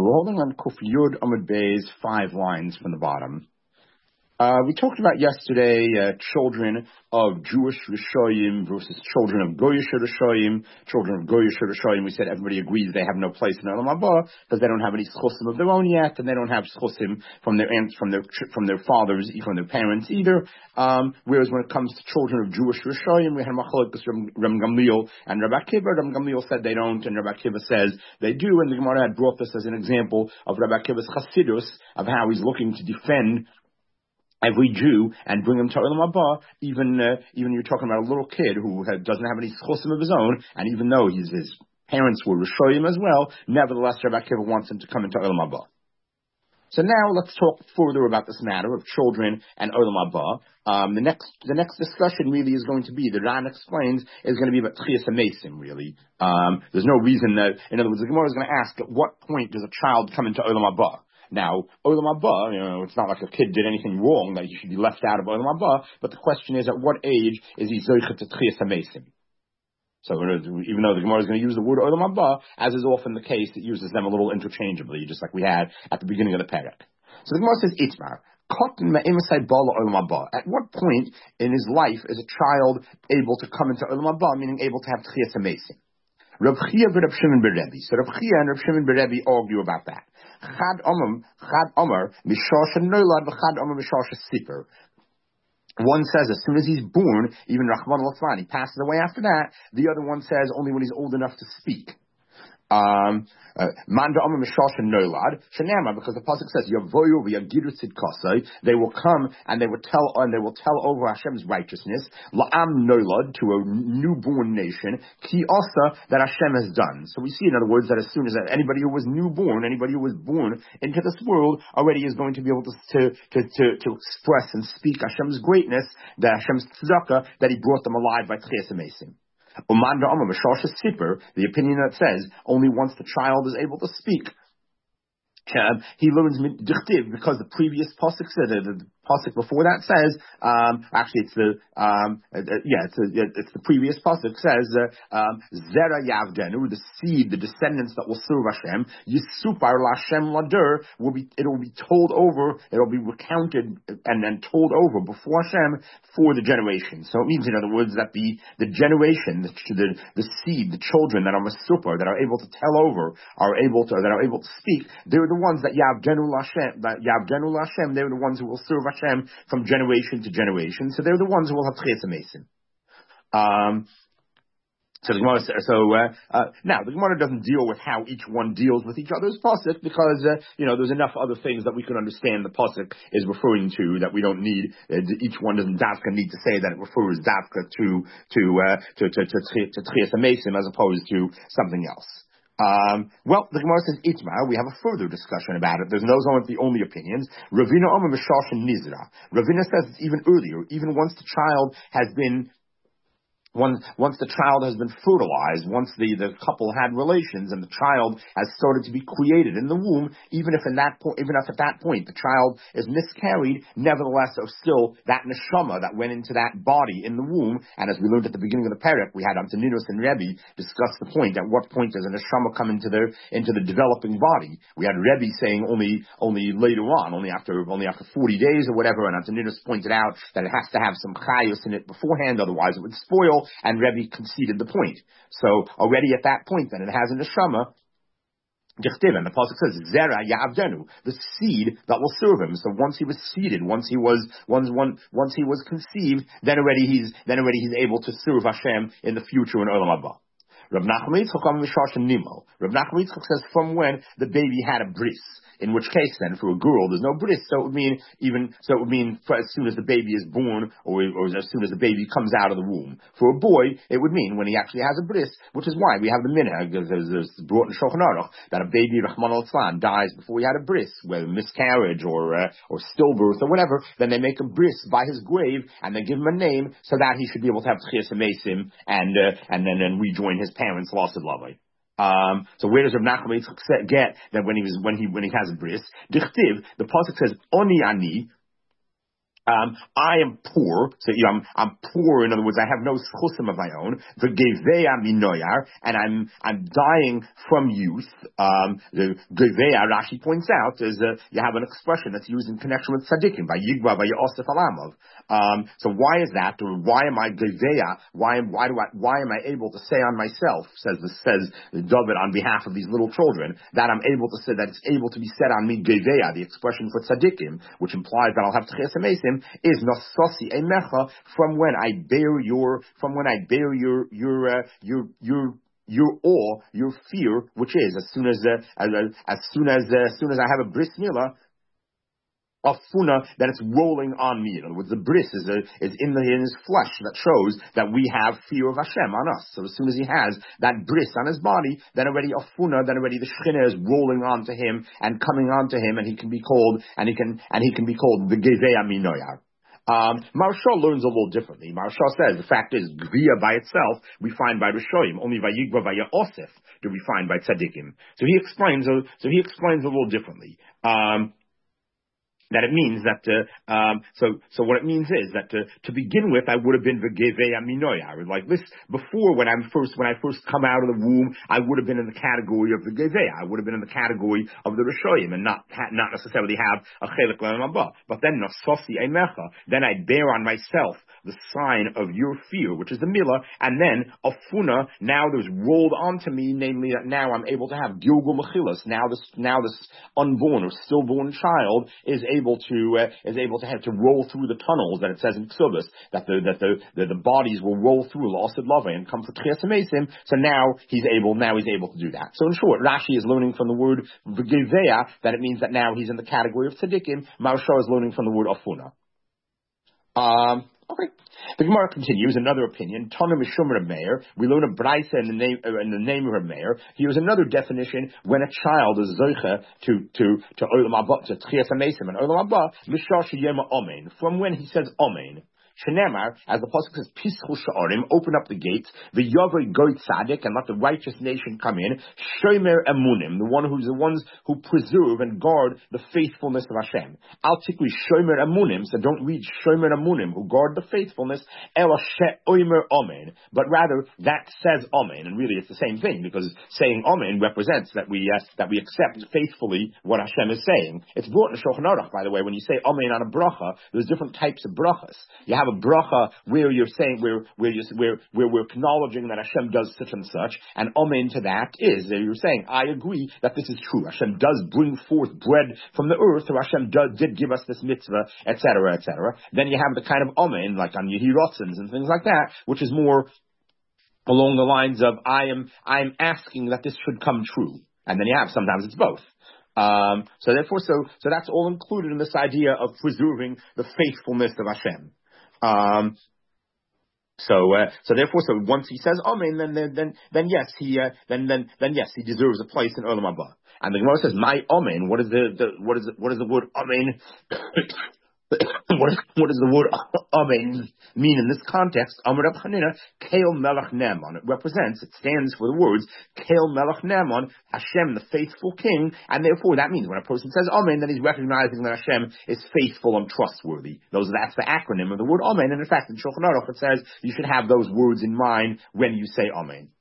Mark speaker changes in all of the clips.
Speaker 1: we're holding on Kuf Yud Amud Bey's 5 lines from the bottom. We talked about yesterday children of Jewish Rishoyim versus children of Goyish Rishoyim. Children of Goyish Rishoyim, we said everybody agrees they have no place in Olam Haba because they don't have any schusim of their own yet, and they don't have schusim from their aunts, from their fathers, from their parents either. Whereas when it comes to children of Jewish Rishoyim, we had Machlokes Reb Gamliel and Reb Akiva. Reb Gamliel said they don't, and Reb Akiva says they do. And the Gemara had brought this as an example of Reb Akiva's Chassidus, of how he's looking to defend every Jew and bring him to Olam Haba, even you're talking about a little kid who doesn't have any schusim of his own, and even though his parents were Rishoyim as well, nevertheless Rabbi Akiva wants him to come into Olam Haba. So now let's talk further about this matter of children and Olam Haba. The next discussion really is going to be, the Ran explains, is going to be about Tchias HaMesim, really. There's no reason that, in other words, the Gemara is going to ask, at what point does a child come into Olam Haba? Now, Olam Haba, it's not like a kid did anything wrong that he should be left out of Olam Haba, but the question is, at what age is he Zoichet to Tchias HaMesim? So, even though the Gemara is going to use the word Olam Haba, as is often the case, it uses them a little interchangeably, just like we had at the beginning of the Perek. So the Gemara says, Itmar, at what point in his life is a child able to come into Olam Haba, meaning able to have Tchias HaMesim? Rav Chia and Rav Shimon Berebi. So Rav Chia and Rav Shimon Berebi argue about that. Chad Omer, Mishasha Nolad, Chad Omer, Mishasha Sipper. One says as soon as he's born, even Rahman al-Atzman, he passes away after that. The other one says only when he's old enough to speak. Manda Amar Mishasha Nolad Shanama, because the pasuk says Yavoyu v'yagiru tzidkasai, they will come and they will tell over Hashem's righteousness, La'am Nolad, to a newborn nation, Ki Asa, that Hashem has done. So we see, in other words, that as soon as anybody who was newborn, anybody who was born into this world, already is going to be able to express and speak Hashem's greatness, that Hashem's tzedakah, that He brought them alive by Tchias HaMesim. The opinion that says only once the child is able to speak, he learns dichtiv, because the previous pasuk said, the pasuk before that says, actually it's the previous pasuk says, Zera Yavdenu, the seed, the descendants that will serve Hashem, Yisupar Lashem Ladur, it will be told over, it will be recounted and then told over before Hashem for the generation. So it means, in other words, that the generation, the seed, the children that are Masupar, that are able to tell over, that are able to speak, they're the ones that Yavdenu Lashem, they're the ones who will serve Hashem from generation to generation. So they're the ones who will have Tchias HaMesim. So the Gemara, now the Gemara doesn't deal with how each one deals with each other's pasuk, because there's enough other things that we can understand the pasuk is referring to, that we don't need. Each one doesn't dafka need to say that it refers dafka to Tchias HaMesim as opposed to something else. Well, the Gemara says Itmar. We have a further discussion about it. Those aren't the only opinions. Ravina Omer Mishash and Nizra. Ravina says it's even earlier, even once the child has been fertilized, once the couple had relations and the child has started to be created in the womb, even if at that point the child is miscarried, nevertheless, still that neshama that went into that body in the womb, and as we learned at the beginning of the Perek, we had Antoninus and Rebbe discuss the point, at what point does a neshama come into the developing body. We had Rebbe saying only later on, only after 40 days or whatever, and Antoninus pointed out that it has to have some chayos in it beforehand, otherwise it would spoil. And Rebbe conceded the point. So already at that point, then it has a neshama. And the pasuk says Zera Ya'avdenu, the seed that will serve him. So once he was seeded, once he was conceived, then already he's able to serve Hashem in the future in Olam Haba. Rav Nachman Yitzchak says from when the baby had a bris. In which case, then, for a girl, there's no bris, so it would mean for as soon as the baby is born, or as soon as the baby comes out of the womb. For a boy, it would mean when he actually has a bris, which is why we have the minhag, there's brought in Shulchan Aruch, that a baby, Rahman al-Islam, dies before he had a bris, whether miscarriage or stillbirth or whatever. Then they make a bris by his grave, and they give him a name, so that he should be able to have Tchias HaMesim, and then rejoin his parents, lost of love. So where does Rav Nachman get that when he has a bris? Dichtiv, the pasuk says Oni Ani I am poor, so I'm poor. In other words, I have no schusim of my own. The gevea minoyar, and I'm dying from youth. The gevea, Rashi points out, is you have an expression that's used in connection with tzaddikim by Yigba by Yosef Alamov. So why is that? Or why am I gevea? Why am I able to say on myself? Says David on behalf of these little children that I'm able to say that it's able to be said on me gevea, the expression for tzaddikim, which implies that I'll have tchias amesim, is nasasi emecha, from when I bear your awe, your fear, which is as soon as I have a bris milah, afuna, that it's rolling on me. In other words, the bris is in his flesh that shows that we have fear of Hashem on us. So as soon as he has that bris on his body, then already afuna, then already the shechina is rolling onto him and coming onto him, and he can be called the gevei minoyar. Maharsha learns a little differently. Maharsha says the fact is Gvia by itself we find by Rishoyim, only by Yigba by Yosef do we find by Tzadikim. So he explains a little differently. That it means that so what it means is that to begin with I would have been v'gevei aminoya. Like this before when I first come out of the womb, I would have been in the category of the gevei. I would have been in the category of the rishoyim and not necessarily have a chelik l'amabah. But then nasosi emecha, then I bear on myself the sign of your fear, which is the milah, and then afuna. Now there's rolled onto me, namely that now I'm able to have gilgul mechilas. Now this unborn or stillborn child is able to have to roll through the tunnels that it says in Ksubas that the bodies will roll through l'asad lava and come for tchias amesim. So now he's able to do that. So in short, Rashi is learning from the word v'geveya that it means that now he's in the category of tzaddikim. Maharsha is learning from the word afuna. Okay. The Gemara continues, another opinion. Tana Mishum Reb Meir. We learn a brayta in the name of Reb Meir. Here's another definition when a child is zoicha to olam haba, to tchias amesim, and olam haba, mishar sheyema amen. From when he says amen. Shenemar, as the pasuk says, Pischu Sha'arim, open up the gates, the Yavoi Goy Tzadik, and let the righteous nation come in, Shomer Emunim, the ones who preserve and guard the faithfulness of Hashem. Al Tikri Shomer Emunim, so don't read Shomer Emunim, who guard the faithfulness, Ela She'omer Amen, but rather that says Amen, and really it's the same thing, because saying Amen represents that we accept faithfully what Hashem is saying. It's brought in Shulchan Aruch, by the way, when you say Amen on a bracha, there's different types of brachas. You have a bracha where you're saying where we're acknowledging that Hashem does such and such, and amen to that is that you're saying I agree that this is true. Hashem does bring forth bread from the earth, or Hashem did give us this mitzvah, etc., etc. Then you have the kind of amen like on Yehi Rotzins and things like that, which is more along the lines of I'm asking that this should come true, and then you have sometimes it's both. So that's all included in this idea of preserving the faithfulness of Hashem. So once he says amen, then yes, he deserves a place in Olam Haba. And the Gemara says, my amen. What is the word amen? What does the word amen mean in this context? Amar Reb Chanina, Keil Melech Ne'eman. It stands for the words Keil Melech Ne'eman, Hashem, the faithful king, and therefore that means when a person says amen, then he's recognizing that Hashem is faithful and trustworthy. That's the acronym of the word amen, and in fact in Shulchan Aruch it says you should have those words in mind when you say amen.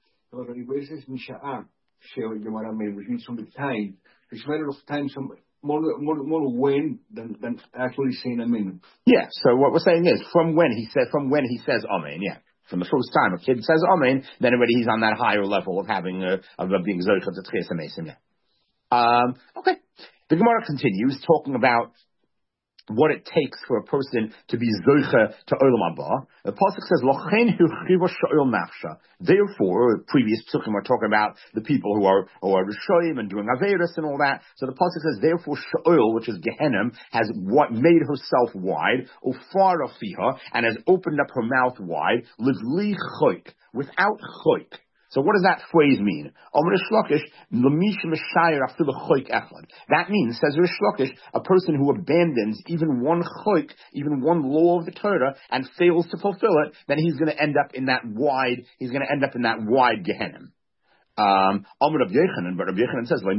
Speaker 2: More when than actually saying amen.
Speaker 1: Yeah, so what we're saying is from when he says amen, yeah. From the first time a kid says amen, then already he's on that higher level of having of being zocheh to tchias amesim, yeah. Okay. The Gemara continues talking about what it takes for a person to be zoicha to olam haba. The pasuk says, "Lochen hu chiva sha'ol nafsha." Therefore, previous psukim are talking about the people who are rishoyim and doing averis and all that. So the pasuk says, "Therefore, sha'ol, which is Gehenim, has made herself wide, ufara fiha, and has opened up her mouth wide, livli choik, without choik." So what does that phrase mean? That means, says Rish Lakish, a person who abandons even one choik, even one law of the Torah, and fails to fulfill it, then he's going to end up in that wide Gehenim. Amr Rabbi Yochanan, but Rabbi Yochanan says,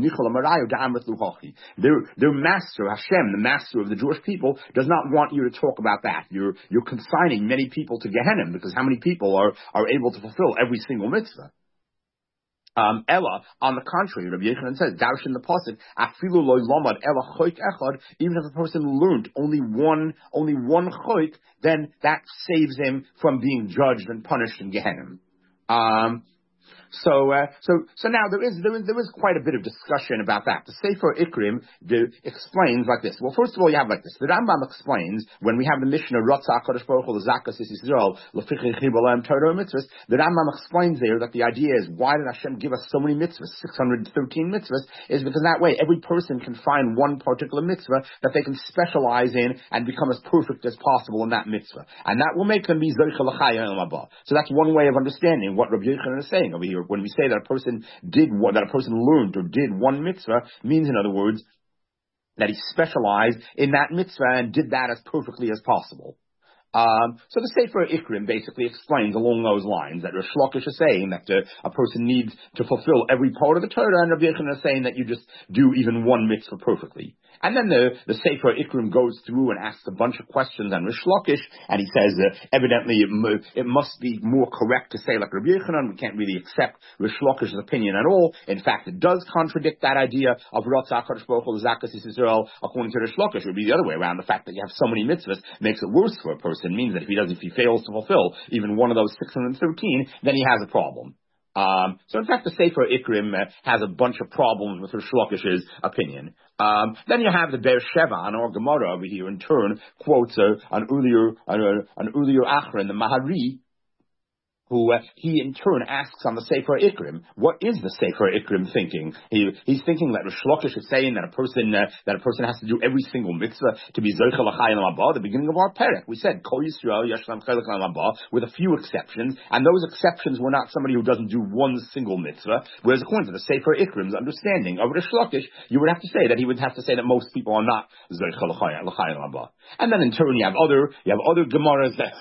Speaker 1: their master, Hashem, the master of the Jewish people, does not want you to talk about that. You're consigning many people to Gehenna, because how many people are able to fulfill every single mitzvah? Ella, on the contrary, Rabbi Yochanan says, Darshan in the pasuk, afilu loy lamad ella choik echad. Even if a person learned only one choik, then that saves him from being judged and punished in Gehenna. So now there is quite a bit of discussion about that. The Sefer Ikrim explains like this. Well, first of all, you have like this. The Rambam explains when we have the Mishnah Ratzah Hakadosh Baruch Hu L'Zakas Yisrael L'Fichei Chibalem Torah Mitzvahs. The Rambam explains there that the idea is why did Hashem give us so many mitzvahs, 613 mitzvahs, is because that way every person can find one particular mitzvah that they can specialize in and become as perfect as possible in that mitzvah, and that will make them be Zocheh L'Chaya Olam Haba. So that's one way of understanding what Rabbi Yochanan is saying over here. When we say that a person learned or did one mitzvah, means in other words that he specialized in that mitzvah and did that as perfectly as possible. So the Sefer Ikrim basically explains along those lines that Rish Lakish is saying that a person needs to fulfill every part of the Torah, and Rabbi Yochanan is saying that you just do even one mitzvah perfectly. And then the Sefer Ikrim goes through and asks a bunch of questions on Rish Lakish, and he says evidently it must be more correct to say like Rabbi Yochanan. We can't really accept Rish Lakish's opinion at all. In fact, it does contradict that idea of Ratzah Hakadosh Baruch Hu L'Zakas Yisrael according to Rish Lakish. It would be the other way around. The fact that you have so many mitzvahs makes it worse for a person. Means that if he fails to fulfill even one of those 613, then he has a problem. So in fact, the Sefer Ikrim has a bunch of problems with Rish Lakish's opinion. Then you have the Be'er Sheva on our Gemara over here. In turn, quotes an earlier Achra in the Mahari, who he in turn asks on the Sefer Ikrim, what is the Sefer Ikrim thinking? He's thinking that Rish Lakish is saying that a person has to do every single mitzvah to be Zocheh L'Chaya Olam Haba. The beginning of our perek, we said Kol Yisrael Yesh Lahem Chelek Olam Haba, with a few exceptions, and those exceptions were not somebody who doesn't do one single mitzvah. Whereas according to the Sefer Ikrim's understanding of Rish Lakish, you would have to say that he would have to say that most people are not Zocheh L'Chaya Olam Haba. And then in turn you have other Gemaras that.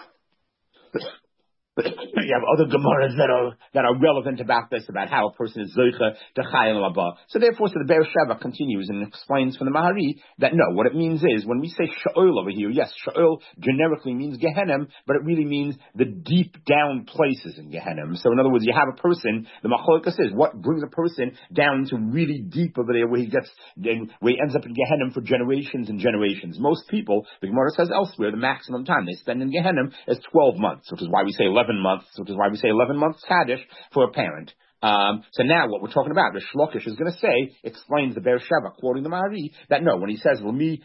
Speaker 1: You have other Gemaras that are relevant about this, about how a person is Zocheh to Chaya Olam Haba. So therefore, the Be'er Sheva continues and explains from the Mahari that no, what it means is, when we say Sha'ol over here, yes, Sha'ol generically means Gehenna, but it really means the deep down places in Gehenna. So in other words, you have a person, the Machlokes is, what brings a person down to really deep over there where he ends up in Gehenna for generations and generations. Most people, the Gemara says elsewhere, the maximum time they spend in Gehenna is 12 months, which is why we say 11 months, which is why we say 11 months Kaddish for a parent. So now what we're talking about, Rish Lakish is going to say, explains the Be'er Sheva, quoting the Mahari, that no, when he says,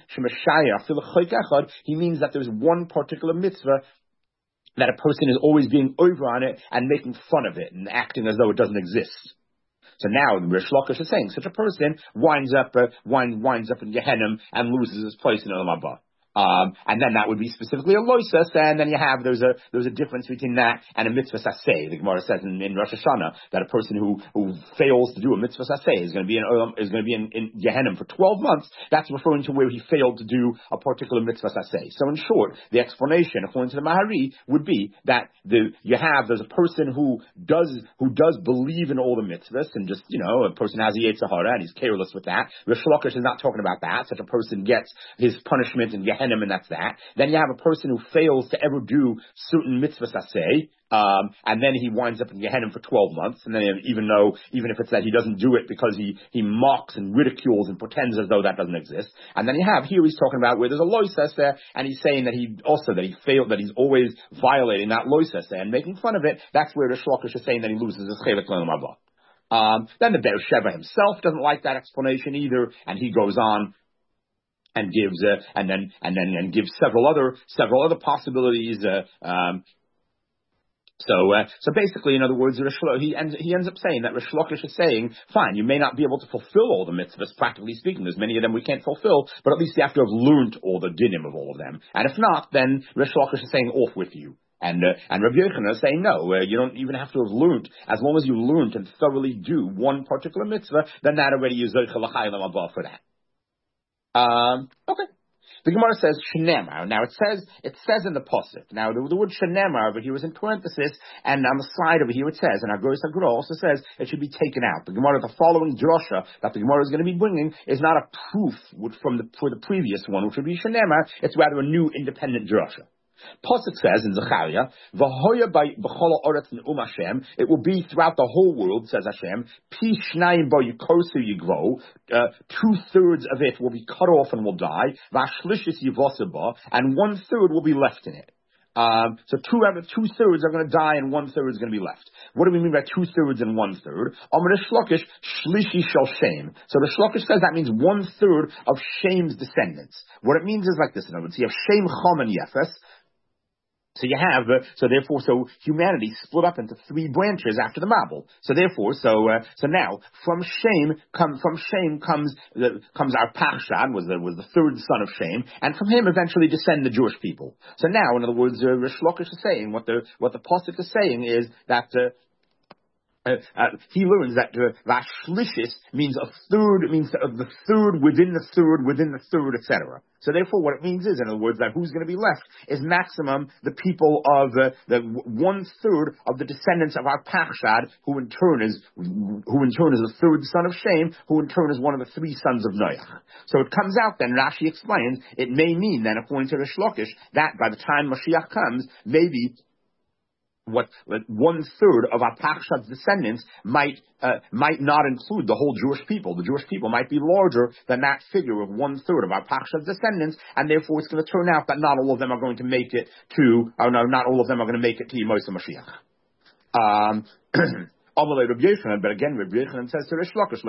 Speaker 1: he means that there's one particular mitzvah that a person is always being over on it and making fun of it and acting as though it doesn't exist. So now Rish Lakish is saying such a person winds up in Gehenna and loses his place in Olam Haba. And then that would be specifically a loisas, and then you have there's a difference between that and a mitzvah saseh. The Gemara says in Rosh Hashanah that a person who fails to do a mitzvah saseh is going to be in Gehenna for 12 months. That's referring to where he failed to do a particular mitzvah saseh. So in short, the explanation according to the Mahari would be that there's a person who does believe in all the mitzvahs, and just a person has a Yetzer Hara and he's careless with that. Rish Lakish is not talking about that. Such a person gets his punishment in Gehenna, and that's that. Then you have a person who fails to ever do certain mitzvahs aseh, and then he winds up in Gehenna for 12 months, and then even if it's that he doesn't do it because he mocks and ridicules and pretends as though that doesn't exist. And then you have here he's talking about where there's a loisas there, and he's saying that he failed, that he's always violating that loisas there and making fun of it. That's where the Rish Lakish is saying that he loses his chelek l'olam haba. Then the Be'er Sheva himself doesn't like that explanation either, and he goes on and gives and gives several other possibilities. So basically, in other words, he ends up saying that Rish Lakish is saying, fine, you may not be able to fulfill all the mitzvahs, practically speaking. There's many of them we can't fulfill, but at least you have to have learned all the dinim of all of them. And if not, then Rish Lakish is saying, off with you. And Rabbi Yochanan is saying, no, you don't even have to have learned. As long as you learned and thoroughly do one particular mitzvah, then that already is Zocheh L'Chaya Olam Haba for that. Okay. The Gemara says shenemar. Now it says in the pasuk. Now the word shenemar over here is in parenthesis, and on the side over here it says, and our Goros HaGra also says it should be taken out. The Gemara, the following drasha that the Gemara is going to be bringing, is not a proof for the previous one, which would be shenemar. It's rather a new independent drasha. Pasuk says in Zechariah, "V'hoya by b'chol ha'aretz ne'um Hashem." It will be throughout the whole world, says Hashem. Pi shnayim bo yikosu yigvo. 2/3 of it will be cut off and will die. V'ashlishis yivoseba, and 1/3 will be left in it. So 2/3 are going to die and 1/3 is going to be left. What do we mean by 2/3 and 1/3? Amar Shlokish, shlishi shel Shem. So the Shlokish says that means 1/3 of Shem's descendants. What it means is like this. In other words, you have Shem, Chom, and Yefes. So you have, so humanity split up into 3 branches after the Mabul. So now from Shem comes our Parshad, was the 3rd son of Shem, and from him eventually descend the Jewish people. So now, in other words, Rish Lakish is saying what the pasuk is saying is that. He learns that Vashlishis means a third, means the third within the third within the third, etc. So therefore, what it means is, in other words, that who's going to be left is maximum the people of the 1/3 of the descendants of our Parshad, who in turn is the 3rd son of Shem, who in turn is one of the 3 sons of Noach. So it comes out then, Rashi explains, it may mean then, according to Rish Lakish, that by the time Mashiach comes, maybe what 1/3 of our Parshad's descendants might not include the whole Jewish people. The Jewish people might be larger than that figure of 1/3 of our Parshad's descendants, and therefore it's going to turn out that not all of them are going to make it to Yemos Mashiach. But again, Rabbi Yochanan says to Rish Lakish,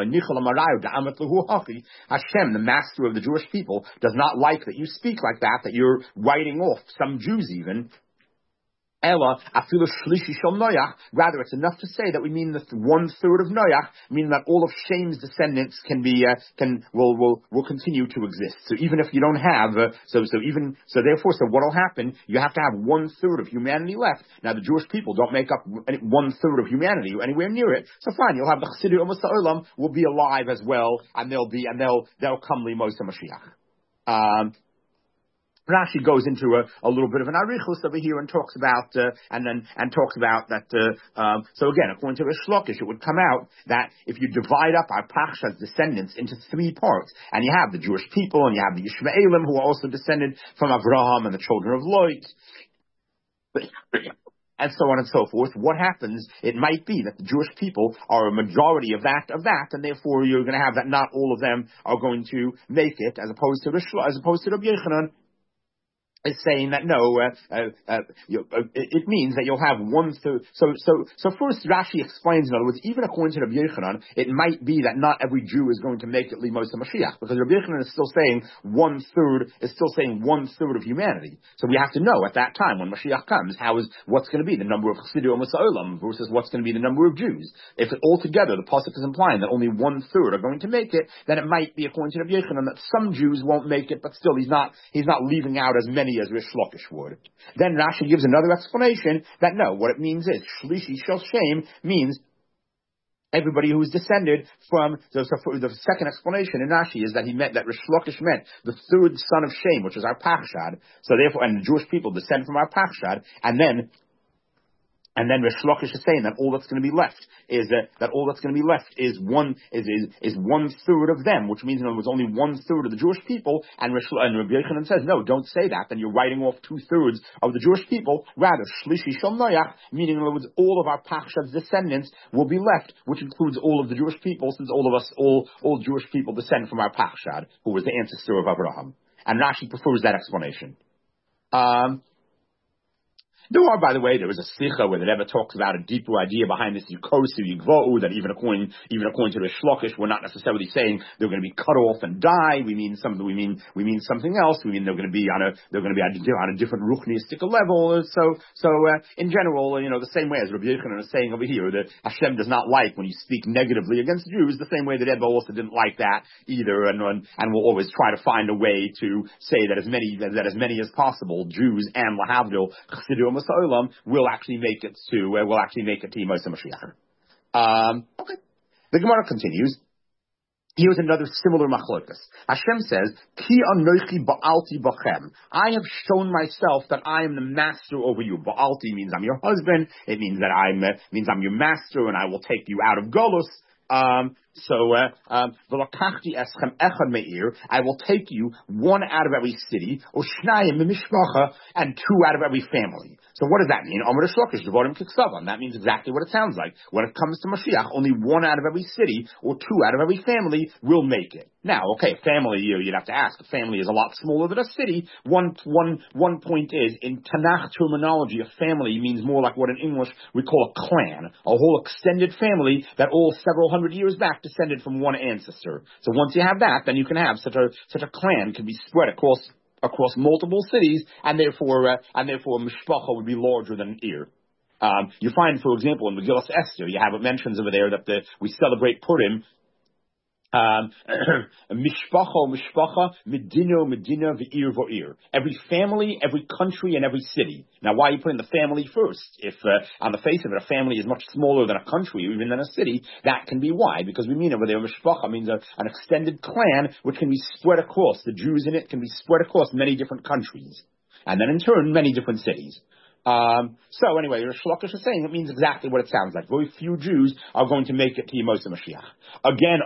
Speaker 1: Hashem, the master of the Jewish people, does not like that you speak like that you're writing off some Jews even. Ella, afilu shlishi shel Noach. Rather, it's enough to say that we mean the 1/3 of Noach, meaning that all of Shem's descendants will continue to exist. So even if you don't have, therefore, what will happen? You have to have 1/3 of humanity left. Now, the Jewish people don't make up 1/3 of humanity or anywhere near it. So fine, you'll have the Chassidu Umas Ha'olam will be alive as well, and they'll come Limos HaMashiach. Rashi goes into a little bit of an arichus over here and talks about that. So again, according to Rish Lakish, it would come out that if you divide up our Parshad's descendants into 3 parts, and you have the Jewish people, and you have the Yishmaelim who are also descended from Avraham and the children of Lot, and so on and so forth, what happens? It might be that the Jewish people are a majority of that, and therefore you're going to have that not all of them are going to make it, as opposed to Rabbi Yochanan is saying that no, it means that you'll have 1/3. So first Rashi explains, in other words, even according to Rabbi Yochanan, it might be that not every Jew is going to make it Limos HaMashiach, because Rabbi Yochanan is still saying 1/3 of humanity. So we have to know at that time when Mashiach comes, what's going to be the number of Chassidu Umas Ha'olam versus what's going to be the number of Jews. If altogether the pasuk is implying that only 1/3 are going to make it, then it might be according to Rabbi Yochanan that some Jews won't make it, but still he's not leaving out as many as Rish Lakish would. Then Rashi gives another explanation that no, what it means is Shlishi Shel Shem means everybody who is descended from. So for the second explanation in Rashi is that he meant that Rish Lakish meant the 3rd son of Shem, which is our Parshad. So therefore, and the Jewish people descend from our Parshad, and then Rish Lakish is saying that all that's going to be left is 1/3 of them, which means in other words only 1/3 of the Jewish people. And Rabbi Yochanan says, no, don't say that. Then you're writing off 2/3 of the Jewish people. Rather, Shlishi Shel Noach, meaning in other words all of our Parshad's descendants will be left, which includes all of the Jewish people, since all Jewish people descend from our Parshad, who was the ancestor of Abraham. And Rashi prefers that explanation. There is a sikha where the Rebbe talks about a deeper idea behind this Yikosu Yigvo'u, that even according to the Shlokish, we're not necessarily saying they're going to be cut off and die. We mean something else. We mean they're going to be on a different ruchniistic level. So in general, the same way as Rabbi Yochanan is saying over here, that Hashem does not like when you speak negatively against Jews, the same way that Rebbe also didn't like that either, and will always try to find a way to say that as many as possible, Jews and Lahavdil, Chassidu Umas Ha'olam, will actually make it to Yemos HaMashiach. Okay. The Gemara continues. Here's another similar machlokas. Hashem says, Ki anochi ba'alti bachem. I have shown myself that I am the master over you. Ba'alti means I'm your husband. It means that I'm your master, and I will take you out of Golus. V'lakachti eschem echad me'ir. I will take you one out of every city, Ushnayim mishpacha, and two out of every family. So what does that mean? Omer Shlokish devorim kiksavan. That means exactly what it sounds like. When it comes to Mashiach, only one out of every city or two out of every family will make it. Now, okay, family, you'd have to ask. A family is a lot smaller than a city. One point is, in Tanakh terminology, a family means more like what in English we call a clan, a whole extended family that all several hundred years back descended from one ancestor. So once you have that, then you can have such a clan can be spread across multiple cities, and therefore mishpacha would be larger than an ear. You find, for example, in Megillas Esther, you have it mentions over there that we celebrate Purim. Mishpacha, Medina, V'ir, V'ir. Every family, every country, and every city. Now, why are you putting the family first? If, on the face of it, a family is much smaller than a country, or even than a city, that can be why. Because we mean over there, Mishpacha means an extended clan, which can be spread across. The Jews in it can be spread across many different countries. And then in turn, many different cities. So anyway, Rish Lakish is saying it means exactly what it sounds like. Very few Jews are going to make it to Yemos Mashiach. Again,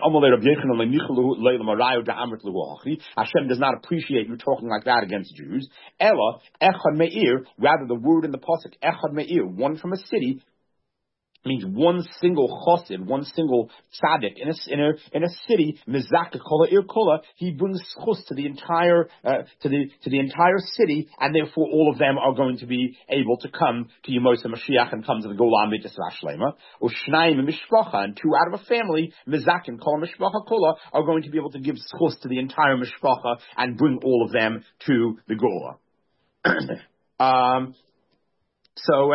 Speaker 1: Hashem does not appreciate you talking like that against Jews. Ella, Echad Me'ir, rather the word in the pasuk, Echad Me'ir, one from a city, means one single chosid, one single tzaddik in a city. Mizaka kola ir kola. He brings chus to the entire city, and therefore all of them are going to be able to come to Yemos Mashiach and come to the Golan Mitzvah Shlema. Ushnaim mishpacha, and two out of a family, mizakin kola mishpacha kola, are going to be able to give chus to the entire mishpacha and bring all of them to the Gola. So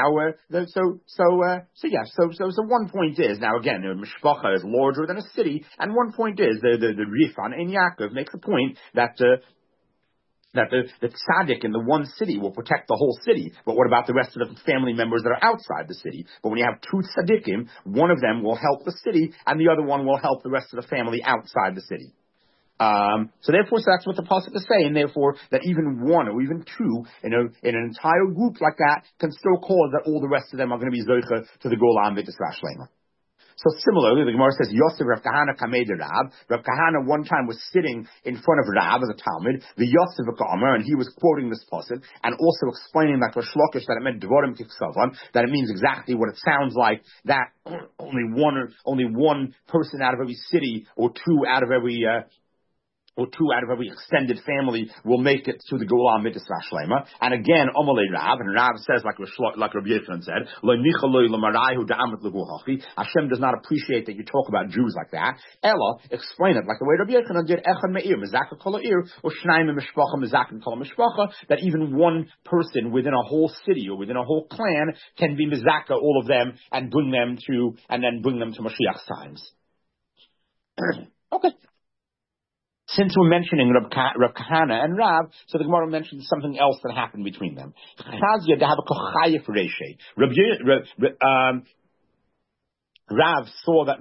Speaker 1: one point is, now again, Mishpacha is larger than a city, and one point is, the Rifan in Yaakov makes the point that the tzaddik in the one city will protect the whole city, but what about the rest of the family members that are outside the city? But when you have two tzaddikim, one of them will help the city, and the other one will help the rest of the family outside the city. So that's what the pasuk is saying. Therefore, that even one or even two in an entire group like that can still cause that all the rest of them are going to be zoicha to the Golan Mitzvah Shlema. So similarly, the Gemara says, Yosef Rav Kahana Kamei de Rab. Rav Kahana one time was sitting in front of Rab as a Talmud, the Yosef V'Kamer, and he was quoting this pasuk, and also explaining like Rosh Lakish that it meant Dvorim Kiksavan, that it means exactly what it sounds like, that only one person out of every city, or two out of every extended family will make it to the Golan Mitzvah Shlema. And again, Omalei Rab, and Rab says, like Rabbi Yochanan said, Hashem does not appreciate that you talk about Jews like that. Ella, explain it like the way Rabbi Yochanan did, Echad Me'ir, Mizaka Kol Ir, or Shnaim Mishpacha, Mizakin Kol Mishpacha, that even one person within a whole city or within a whole clan can be Mizaka, all of them, and bring them to Mashiach's times. Okay. Since we're mentioning Rav Kahana and Rav, so the Gemara mentions something else that happened between them. Rav saw that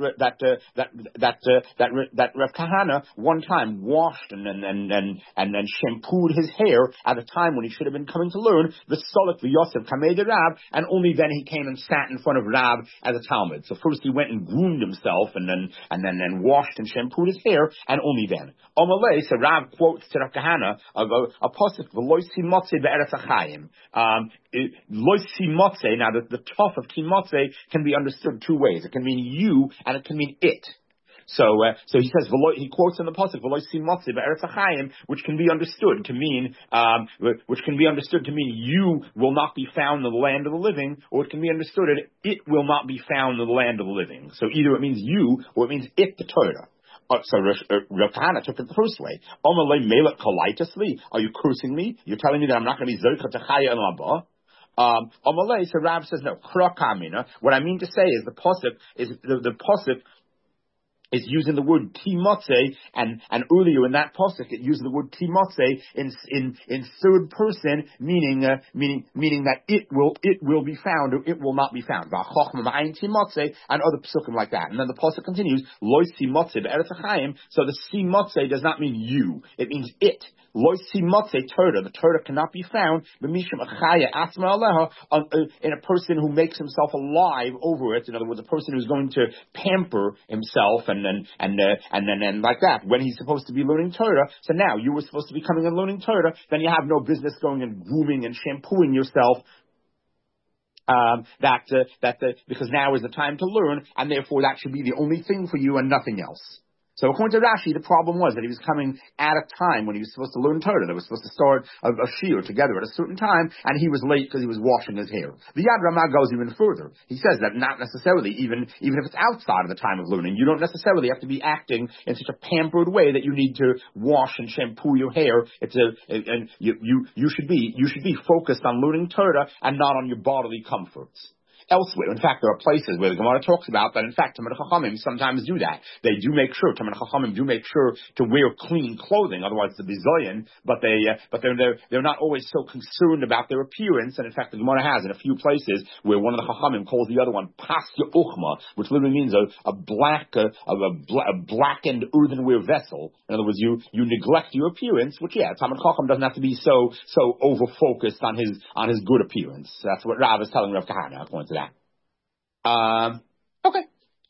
Speaker 1: Rav Kahana one time washed and shampooed his hair at a time when he should have been coming to learn the Solek Yosef Kamei de Rav, and only then he came and sat in front of Rav as a Talmud. So first he went and groomed himself and then washed and shampooed his hair, and only then. Omalei, so Rav quotes to Rav Kahana a pasuk V'lo simotze be'eretz achayim. Lo simotze. Now the tov of kimotze can be understood two ways. It can mean you, and it can mean it. So he says, he quotes in the pasuk, which can be understood to mean, you will not be found in the land of the living, or it can be understood it will not be found in the land of the living. So either it means you, or it means it, the Torah. So Rav Kahana took it the first way. Are you cursing me? You're telling me that I'm not going to be zocha to chaya and laba? So Rav says no. What I mean to say is the pasuk is using the word timotze, and earlier in that pasuk it used the word timotze in third person, meaning that it will be found or it will not be found. And other pasukim like that. And then the pasuk continues, lois timotze be'eretz hachayim. So the timotze does not mean you; it means it. Lois timotze Torah. The Torah cannot be found b'mishum achaya atzma aleha, in a person who makes himself alive over it. In other words, a person who's going to pamper himself and then like that when he's supposed to be learning Torah. So now you were supposed to be coming and learning Torah, then you have no business going and grooming and shampooing yourself. Because now is the time to learn, and therefore that should be the only thing for you and nothing else. So according to Rashi, the problem was that he was coming at a time when he was supposed to learn Torah. They were supposed to start a shiur together at a certain time, and he was late because he was washing his hair. The Yad Ramah goes even further. He says that not necessarily, even if it's outside of the time of learning, you don't necessarily have to be acting in such a pampered way that you need to wash and shampoo your hair. You should be focused on learning Torah and not on your bodily comforts. Elsewhere, in fact, there are places where the Gemara talks about that. In fact, Talmidei Chachamim sometimes do that. They do make sure, Talmidei Chachamim do make sure to wear clean clothing, otherwise it's a bizoyin. But they're not always so concerned about their appearance. And in fact, the Gemara has in a few places where one of the Chachamim calls the other one pasya uchma, which literally means a blackened earthenware vessel. In other words, you neglect your appearance, which Talmidei Chacham doesn't have to be so over focused on his good appearance. That's what Rav is telling Rav Kahana according to that. Okay.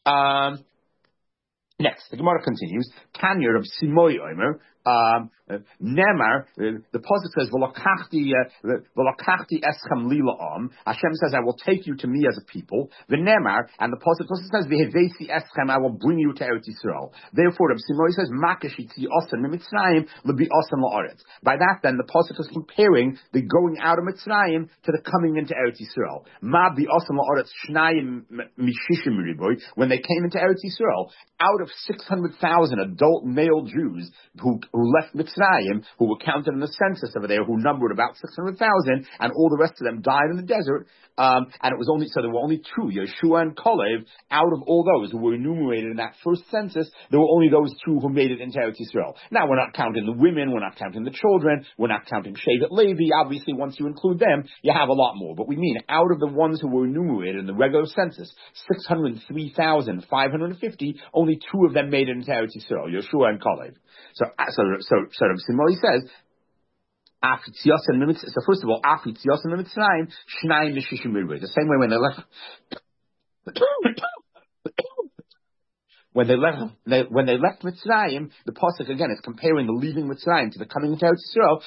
Speaker 1: Next, the Gemara continues. Tanya Reb Simoy Omer. Nemar, the pasuk says, "V'lakachti eschem li la'am." Hashem says, "I will take you to me as a people." The Nemar, and the pasuk also says, "V'hevesi eschem," I will bring you to Eretz Yisrael. Therefore, Reb Simoy says, "Makashitzi osan mitzrayim lebi osan la'aretz." By that, then, the pasuk is comparing the going out of Mitzrayim to the coming into Eretz Yisrael. Ma bi osan la'aretz shnayim mishishim riboy. When they came into Eretz Yisrael, out of 600,000 adult male Jews who left Mitzrayim, who were counted in the census over there, who numbered about 600,000, and all the rest of them died in the desert. And it was only, so there were only two, Yeshua and Kalev, out of all those who were enumerated in that first census. There were only those two who made it into Eretz Yisrael. Now, we're not counting the women, we're not counting the children, we're not counting Shevet Levi. Obviously, once you include them, you have a lot more. But we mean, out of the ones who were enumerated in the regular census, 603,550, only two of them made it into Eretz Yisrael, Yeshua and Kalev. So Reb Simoni says, so first of all, the same way when they left when they left Mitzrayim, the pasuk again is comparing the leaving Mitzrayim to the coming into Eretz Yisrael.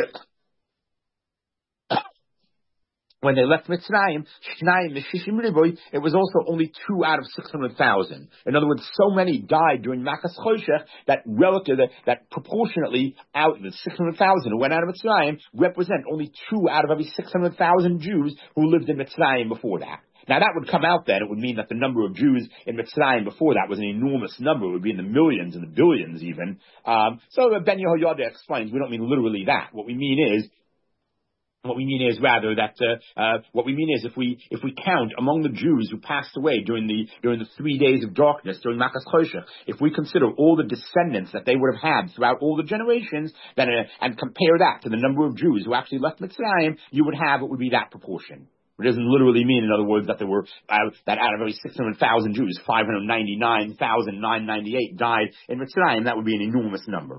Speaker 1: When they left Mitzrayim, it was also only 2 out of 600,000. In other words, so many died during Makas Choshech that proportionately out of the 600,000 who went out of Mitzrayim represent only 2 out of every 600,000 Jews who lived in Mitzrayim before that. Now that would come out then, it would mean that the number of Jews in Mitzrayim before that was an enormous number. It would be in the millions and the billions even. So Ben Yehoyada explains, we don't mean literally that. What we mean is if we count among the Jews who passed away during the 3 days of darkness during Makas Choshech, if we consider all the descendants that they would have had throughout all the generations, then and compare that to the number of Jews who actually left Mitzrayim, it would be that proportion. It doesn't literally mean, in other words, that there were that out of every 600,000 Jews, 599,998 died in Mitzrayim. That would be an enormous number.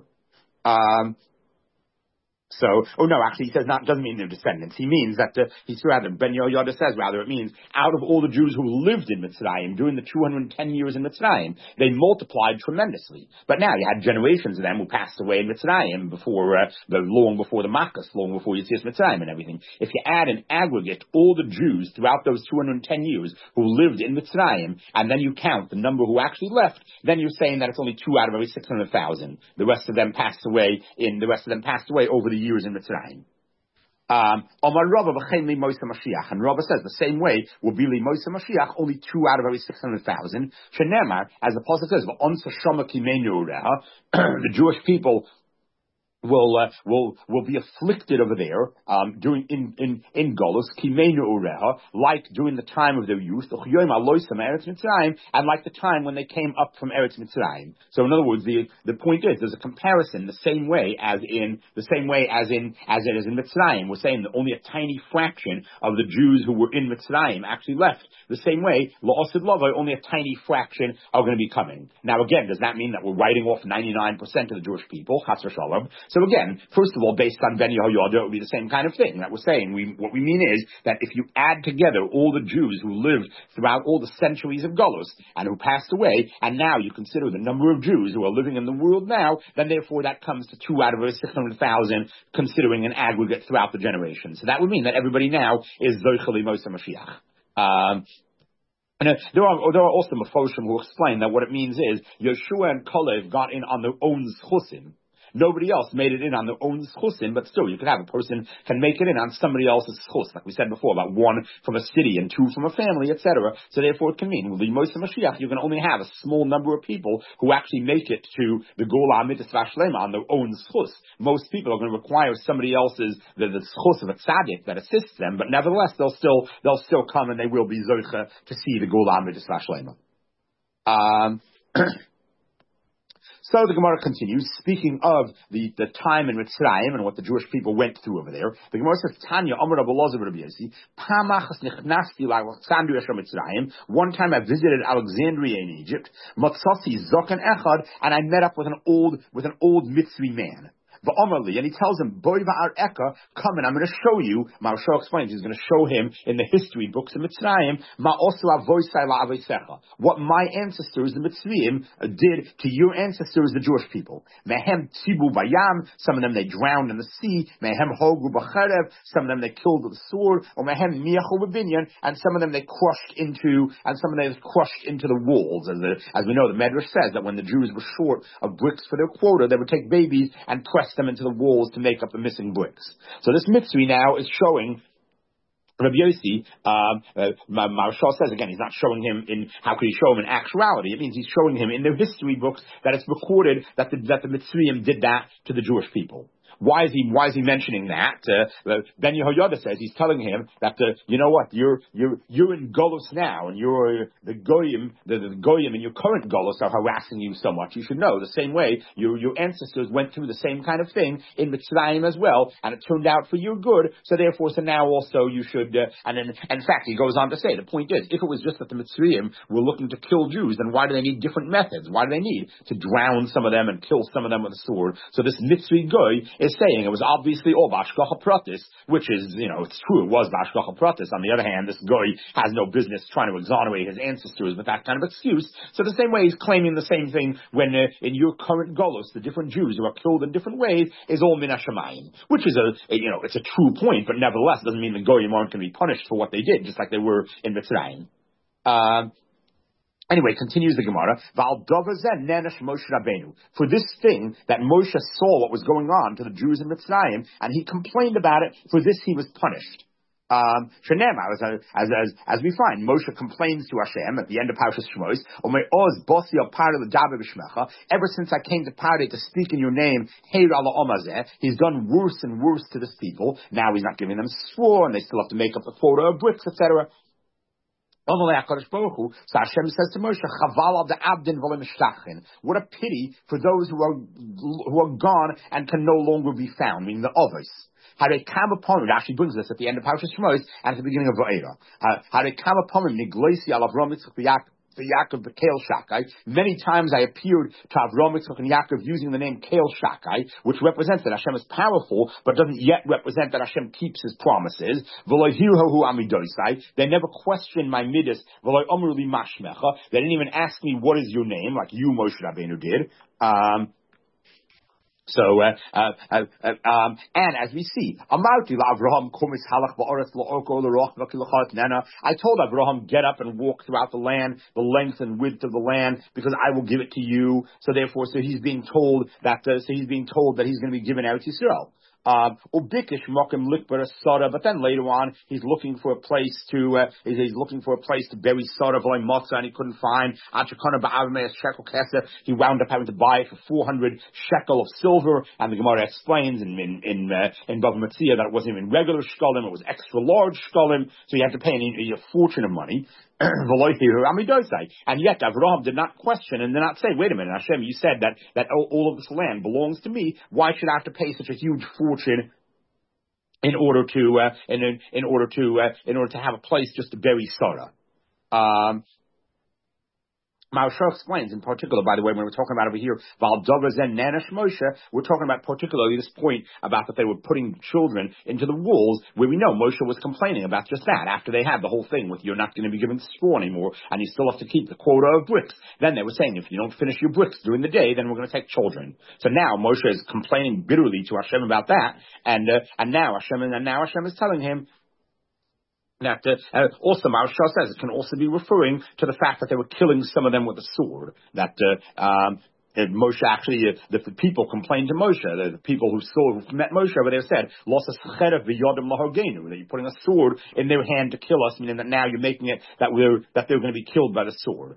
Speaker 1: Actually, he says doesn't mean their descendants. He means that Ben Yehoyada says rather, it means out of all the Jews who lived in Mitzrayim during the 210 years in Mitzrayim, they multiplied tremendously. But now you had generations of them who passed away in Mitzrayim long before the Makkos, long before Yetzias Mitzrayim and everything. If you add in aggregate all the Jews throughout those 210 years who lived in Mitzrayim, and then you count the number who actually left, then you're saying that it's only 2 out of every 600,000. The rest of them passed away over the years in Mitzrayim. And Rava says the same way will be Li Moisa Mashiach, only 2 out of every 600,000. Shenemar, as the pasuk says, the Jewish people will be afflicted over there, during in Golus, Kimeinu Ureha, like during the time of their youth, and like the time when they came up from Eretz Mitzrayim. So in other words, the point is there's a comparison the same way as it is in Mitzrayim. We're saying that only a tiny fraction of the Jews who were in Mitzrayim actually left. The same way, La'osid Lavai, only a tiny fraction are going to be coming. Now again, does that mean that we're writing off 99% of the Jewish people? Chas v'shalom. So again, first of all, based on Ben Yehoyada, it would be the same kind of thing that we're saying. What we mean is that if you add together all the Jews who lived throughout all the centuries of Golus and who passed away, and now you consider the number of Jews who are living in the world now, then therefore that comes to 2 out of 600,000, considering an aggregate throughout the generations. So that would mean that everybody now is Zocheli Moshe Mashiach. And there are also Mefoshim who explain that what it means is Yeshua and Kalev got in on their own schusim. Nobody else made it in on their own schusim, but still, you could have a person can make it in on somebody else's schus, like we said before, about 1 from a city and 2 from a family, etc. So therefore it can mean, with the Moshe Mashiach, you can only have a small number of people who actually make it to the Gola Mitzvah Shlema on their own schus. Most people are going to require somebody else's, the schus of a tzaddik that assists them, but nevertheless, they'll still come and they will be zoicha to see the Gola Mitzvah Shlema. So the Gemara continues, speaking of the time in Mitzrayim and what the Jewish people went through over there. The Gemara says, Tanya, Amar Rabbi Elazar Rabbi Yossi, Pamachas nichnasti l'Alexandria shel Mitzrayim. One time I visited Alexandria in Egypt, Matzasi Zokan Echad, and I met up with an old Mitzri man. And he tells him, Boy va'ar eka, come and I'm going to show you. Maharsha explains, he's going to show him in the history books of Mitzrayim, what my ancestors, the Mitzrayim, did to your ancestors, the Jewish people. Mehem tzibu bayam, some of them they drowned in the sea. Mehem hogu b'cherev, some of them they killed with a sword. Or mehem miyachu b'binyan, and some of them they crushed into the walls. As we know, the Medrash says that when the Jews were short of bricks for their quota, they would take babies and press them into the walls to make up the missing bricks. So this Mitzri now is showing Rabbi Yossi, Maharshal says again, he's not showing him in, how could he show him in actuality? It means he's showing him in their history books that it's recorded that the Mitzrayim did that to the Jewish people. Why is he mentioning that? Ben Yehoyada says he's telling him that you know what, you're in Golus now, and you're the goyim in your current Golus are harassing you so much. You should know the same way your ancestors went through the same kind of thing in Mitzrayim as well, and it turned out for your good. So now also you should. And then, in fact, he goes on to say the point is, if it was just that the Mitzrayim were looking to kill Jews, then why do they need different methods? Why do they need to drown some of them and kill some of them with a sword? So this Mitzri goy is saying it was obviously all Bashgacha Pratis, which is, it's true, it was Bashgacha Pratis. On the other hand, this guy has no business trying to exonerate his ancestors with that kind of excuse. So the same way he's claiming the same thing when in your current Golos, the different Jews who are killed in different ways is all Min HaShamayim, which is it's a true point, but nevertheless it doesn't mean the Goyim aren't going to be punished for what they did, just like they were in Mitzrayim. Anyway, continues the Gemara. For this thing that Moshe saw what was going on to the Jews in Mitzrayim, and he complained about it, for this he was punished. As we find, Moshe complains to Hashem at the end of Parshas Shmos, ever since I came to Parde to speak in your name, he's done worse and worse to this people. Now he's not giving them swore, and they still have to make up the quota of bricks, etc. So Hashem says to Moshe, what a pity for those who are gone and can no longer be found, meaning the others. How they come upon it actually brings us at the end of Parashas Shmos and at the beginning of Va'era. How they come upon him, Nigloisi al Avram Yitzchak Yaakov B'Keil Shakai. Many times I appeared to Avram, Yitzchak, and Yaakov using the name Keil Shakai, which represents that Hashem is powerful, but doesn't yet represent that Hashem keeps His promises. They never questioned my midas. They didn't even ask me what is your name, like you, Moshe Rabbeinu, did. And as we see, I told Avraham, get up and walk throughout the land, the length and width of the land, because I will give it to you. So he's being told that he's going to be given out to Yisrael. Ubikish mokim likbar soda, but then later on he's looking for a place to bury soda v'loy motza, and he couldn't find. Achakana ba'avmei shekel kesef. He wound up having to buy it for 400 shekel of silver, and the Gemara explains in Bava Metzia that it wasn't even regular shkolim, it was extra large shkolim, so you had to pay a fortune of money. And yet Avraham did not question and did not say, wait a minute, Hashem, you said that all of this land belongs to me. Why should I have to pay such a huge fortune in order to have a place just to bury Sarah? Maharsha explains in particular, by the way, when we're talking about over here, Valdover Zen Nanish Moshe, we're talking about particularly this point about that they were putting children into the walls, where we know Moshe was complaining about just that, after they had the whole thing with you're not going to be given straw anymore, and you still have to keep the quota of bricks. Then they were saying, if you don't finish your bricks during the day, then we're going to take children. So now Moshe is complaining bitterly to Hashem about that, and now Hashem is telling him, that also Maharsha says it can also be referring to the fact that they were killing some of them with a sword. That Moshe actually, the people complained to Moshe, the people who met Moshe over there said, that you're putting a sword in their hand to kill us, meaning that now you're making it that they're going to be killed by the sword.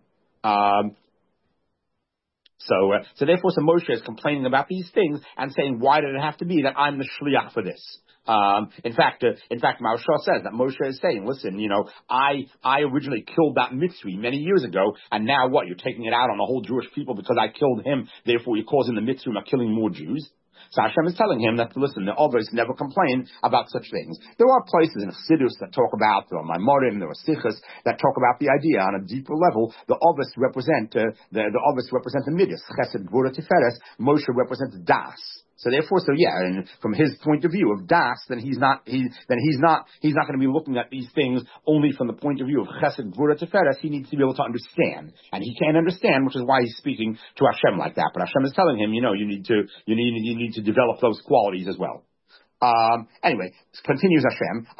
Speaker 1: So therefore, Moshe is complaining about these things and saying, why did it have to be that I'm the shliach for this? In fact, Maharsha says that Moshe is saying, listen, I originally killed that Mitzri many years ago, and now what? You're taking it out on the whole Jewish people because I killed him, therefore you're causing the Mitzri killing more Jews. So Hashem is telling him that, listen, the others never complain about such things. There are places in Chassidus that talk about, there are Maimorim, there are Sichos that talk about the idea on a deeper level. The others represent the Midas, Chesed, Gvura, Tiferes. Moshe represents Das. So therefore, and from his point of view of Das, then he's not going to be looking at these things only from the point of view of Chesed, Gvura, Tiferes. He needs to be able to understand, and he can't understand, which is why he's speaking to Hashem like that. But Hashem is telling him, you need to develop those qualities as well. Anyway, continues Hashem. I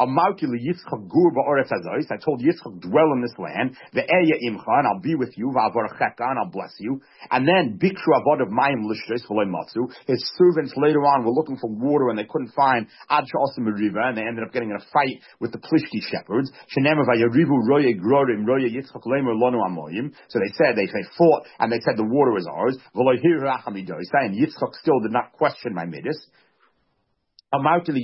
Speaker 1: told Yitzchak, dwell in this land. The Eya Imcha, and I'll be with you. And I'll bless you. And then Bikshu Avad of Mayim Lishris Matsu. His servants later on were looking for water and they couldn't find Ad Sha'asim Riva, and they ended up getting in a fight with the Plishti shepherds. So they said they fought and they said the water is ours. And Yitzchak still did not question my midas. And I told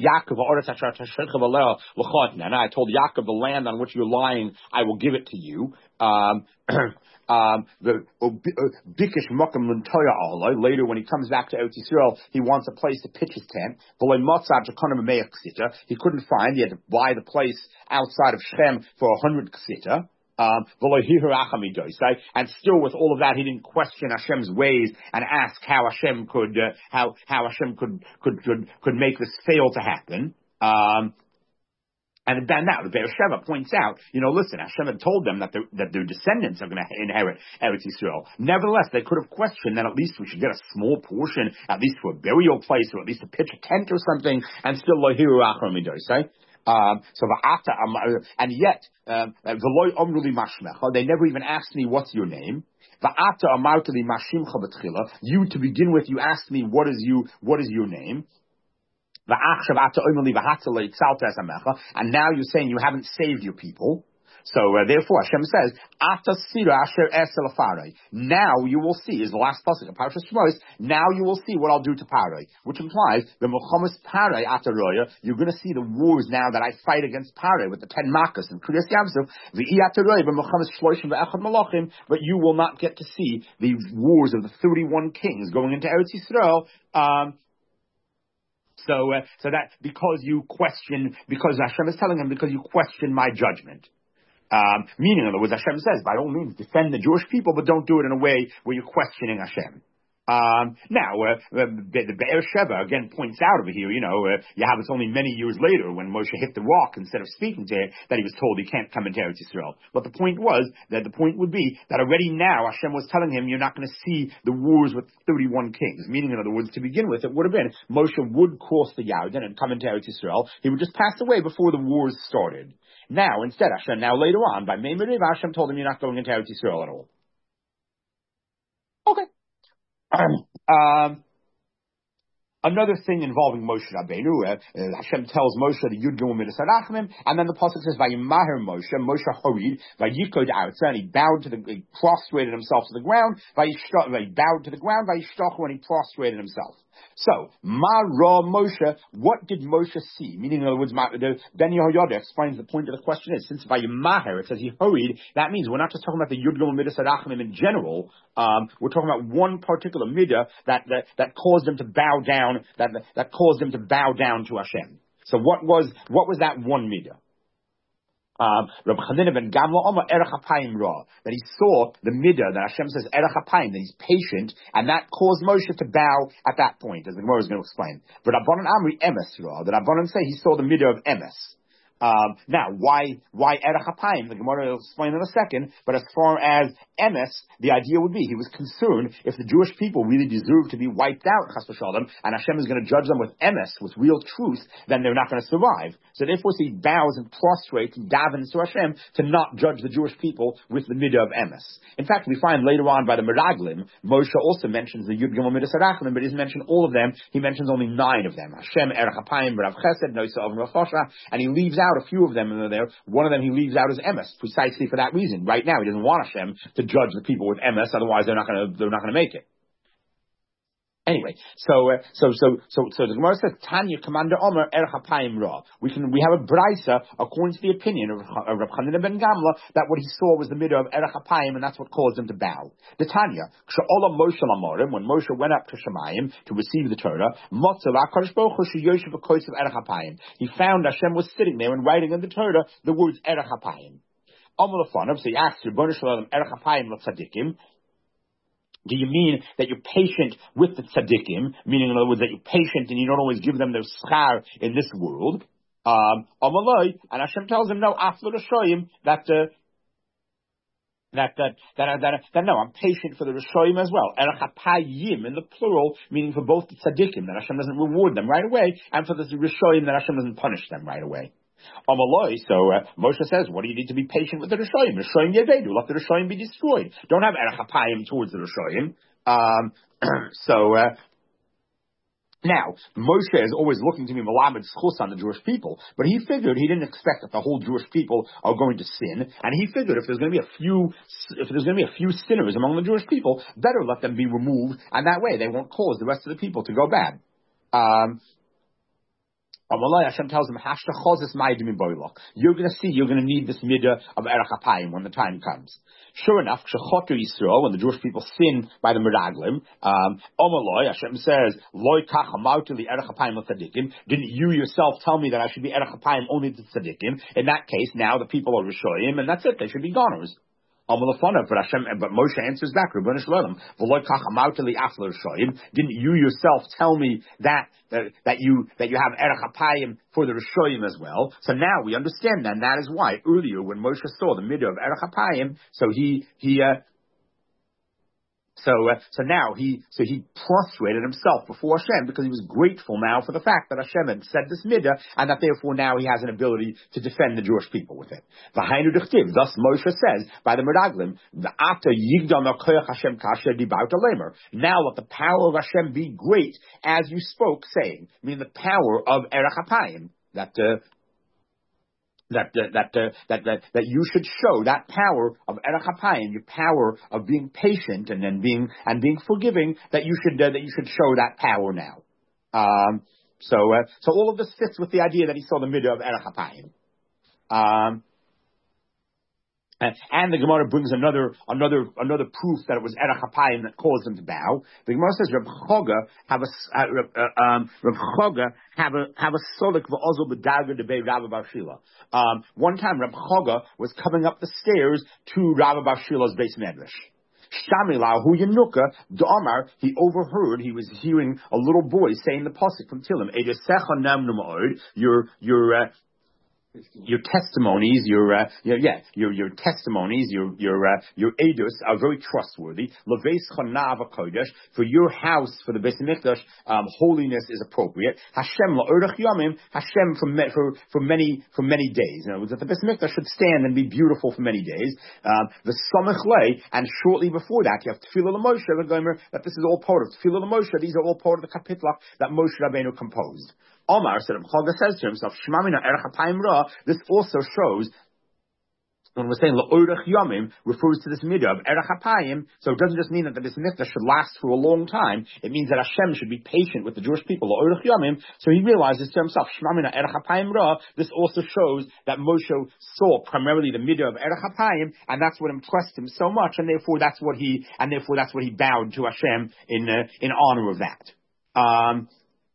Speaker 1: Yaakov, the land on which you're lying, I will give it to you. Later, when he comes back to Eretz Yisrael, he wants a place to pitch his tent. He couldn't find. He had to buy the place outside of Shechem for 100 ksita. And still with all of that, he didn't question Hashem's ways and ask how Hashem could make this fail to happen. And then the Be'er Sheva points out, listen, Hashem had told them that their descendants are going to inherit Eretz Yisrael. Nevertheless, they could have questioned that at least we should get a small portion, at least for a burial place, or at least to pitch a tent or something, and still Lahiru Achram Midosai. And yet, they never even asked me what's your name. You, to begin with, you asked me what is your name. And now you're saying you haven't saved your people. So therefore, Hashem says, now you will see, is the last pasuk of Parashas Shmos, now you will see what I'll do to Parai, which implies the Melchamas Parai Ataroya, you're going to see the wars now that I fight against Parai with the 10 Makkos and Kriyas Yamsuf, but you will not get to see the wars of the 31 kings going into Eretz Yisrael. So that because Hashem is telling him, because you question my judgment. Meaning, in other words, Hashem says, by all means, defend the Jewish people, but don't do it in a way where you're questioning Hashem. The Be'er Sheva again points out over here, it's only many years later when Moshe hit the rock instead of speaking to it that he was told he can't come into Eretz Yisrael. But the point would be that already now Hashem was telling him you're not going to see the wars with 31 kings. Meaning, in other words, to begin with, it would have been Moshe would cross the Yarden and come into Eretz Yisrael. He would just pass away before the wars started. Now, instead, now later on, by Meimeriv, Hashem told him you're not going into Eretz Yisrael at all. Okay. Another thing involving Moshe Rabbeinu, Hashem tells Moshe the Yud Gimel Midas Harachmim, and then the pasuk says, "Vayimaher Moshe, Moshe horid, vayikod arza," and he prostrated himself to the ground. He bowed to the ground, vayishtochu, when he prostrated himself. So, Ma Ra Moshe, what did Moshe see? Meaning, in other words, Ben Yehoyada explains the point of the question is, since Vayimaher, it says he hurried, that means we're not just talking about the Yud Gimel Midas Harachmim in general, we're talking about one particular midah that caused him to bow down, that caused him to bow down to Hashem. So what was that one midah? Reb Chanina ben Gamla Omer Erech Hapayim Ra, that he saw the midah that Hashem says Erech Hapayim, that he's patient, and that caused Moshe to bow at that point, as the Gemara is going to explain. But Rabbanan Amri Emes Ra, that Rabbanan say he saw the midah of Emes. Now, why Erech Hapayim? The Gemara will explain in a second, but as far as Emes, the idea would be he was concerned if the Jewish people really deserve to be wiped out, Chas v'shalom, and Hashem is going to judge them with Emes, with real truth, then they're not going to survive. So therefore he bows and prostrates and davens to Hashem to not judge the Jewish people with the midah of Emes. In fact, we find later on by the Meraglim, Moshe also mentions the Yud Gimel Midas Harachmim, but he doesn't mention all of them, he mentions only 9 of them. Hashem, Erech Hapayim, Rav Chesed, Noisa Avim Rachosha, and he leaves out a few of them in there. One of them he leaves out as Emes, precisely for that reason. Right now he doesn't want Hashem to judge the people with Emes, otherwise they're not going to make it. Anyway, so the Gemara says Tanya Commander Omer Erech Hapayim Ra. We have a brisa according to the opinion of Reb Chanina ben Gamla that what he saw was the midah of Erech Hapayim, and that's what caused him to bow. The Tanya K'she'olam Moshe Lamorim, when Moshe went up to Shemayim to receive the Torah, Motzav HaKadosh Baruch Hu sheYoshev HaKosav Erech Hapayim. He found Hashem was sitting there and writing in the Torah the words Erech Hapayim. Amar Lefanav, so he asked Rebbeinu Shalom Erech Hapayim LaTzadikim. Do you mean that you're patient with the tzaddikim, meaning in other words that you're patient and you don't always give them their schar in this world? Amaloi, and Hashem tells him, no, after the Rishoyim, that no, I'm patient for the Rishoyim as well. Erech Hapayim in the plural, meaning for both the tzaddikim, that Hashem doesn't reward them right away, and for the Rishoyim, that Hashem doesn't punish them right away. Amaloi, so Moshe says, what do you need to be patient with the Rishoyim? Rishoyim Yevedu, let the Rishoyim be destroyed. Don't have Erech Hapayim towards the Rishoyim. Now, Moshe is always looking to be Melamed Schus on the Jewish people, but he didn't expect that the whole Jewish people are going to sin, and he figured if there's going to be a few sinners among the Jewish people, better let them be removed, and that way they won't cause the rest of the people to go bad. Hashem tells him, you're going to see, you're going to need this midah of Erech Hapayim when the time comes. Sure enough, when the Jewish people sin by the Meraglim, Hashem says, didn't you yourself tell me that I should be Erech Hapayim only to tzaddikim? In that case, now the people are Rishoyim, and that's it, they should be goners. But Moshe answers back, didn't you yourself tell me that you have Erech Hapayim for the Rishoyim as well? So now we understand that, and that is why earlier when Moshe saw the midah of Erech Hapayim, So now he prostrated himself before Hashem because he was grateful now for the fact that Hashem had said this midah, and that therefore now he has an ability to defend the Jewish people with it. Thus Moshe says by the Meraglim, now let the power of Hashem be great as you spoke, saying, meaning the power of Erech Hapayim, that you should show that power of Erech Hapayim, your power of being patient and being forgiving, that you should show that power now. So all of this fits with the idea that he saw the midah of Erech Hapayim. And the Gemara brings another proof that it was Erech Hapayim that caused him to bow. The Gemara says Reb Choga have a solik v'ozol b'darga debei Rabbi Bar Shila. One time Reb Choga was coming up the stairs to Rabbi Bar Shila's base medrash. Shamilahu Yanuka Damar, he overheard, he was hearing a little boy saying the pasuk from Tilim, your testimonies, your testimonies, your edus are very trustworthy. Leveis chanav hakodesh, for your house, for the Beis Hamikdash, holiness is appropriate. Hashem la'orach yamim, Hashem for many days. In other words, that the Beis Hamikdash should stand and be beautiful for many days. The samech lei, and shortly before that, you have Tefillah l'Moshe, that this is all part of Tefillah l'Moshe. These are all part of the kapitlach that Moshe Rabbeinu composed. Omar, so Reb Chaga says to himself, Shmamina erech hapayim ra, this also shows, when we're saying la'orach yamim, refers to this midah of erech hapayim, so it doesn't just mean that this mitzvah should last for a long time, it means that Hashem should be patient with the Jewish people, la'orach yamim, so he realizes to himself, Shmamina erech hapayim ra, this also shows that Moshe saw primarily the midah of erech hapayim, and that's what impressed him so much, and therefore that's what he bowed to Hashem in honor of that.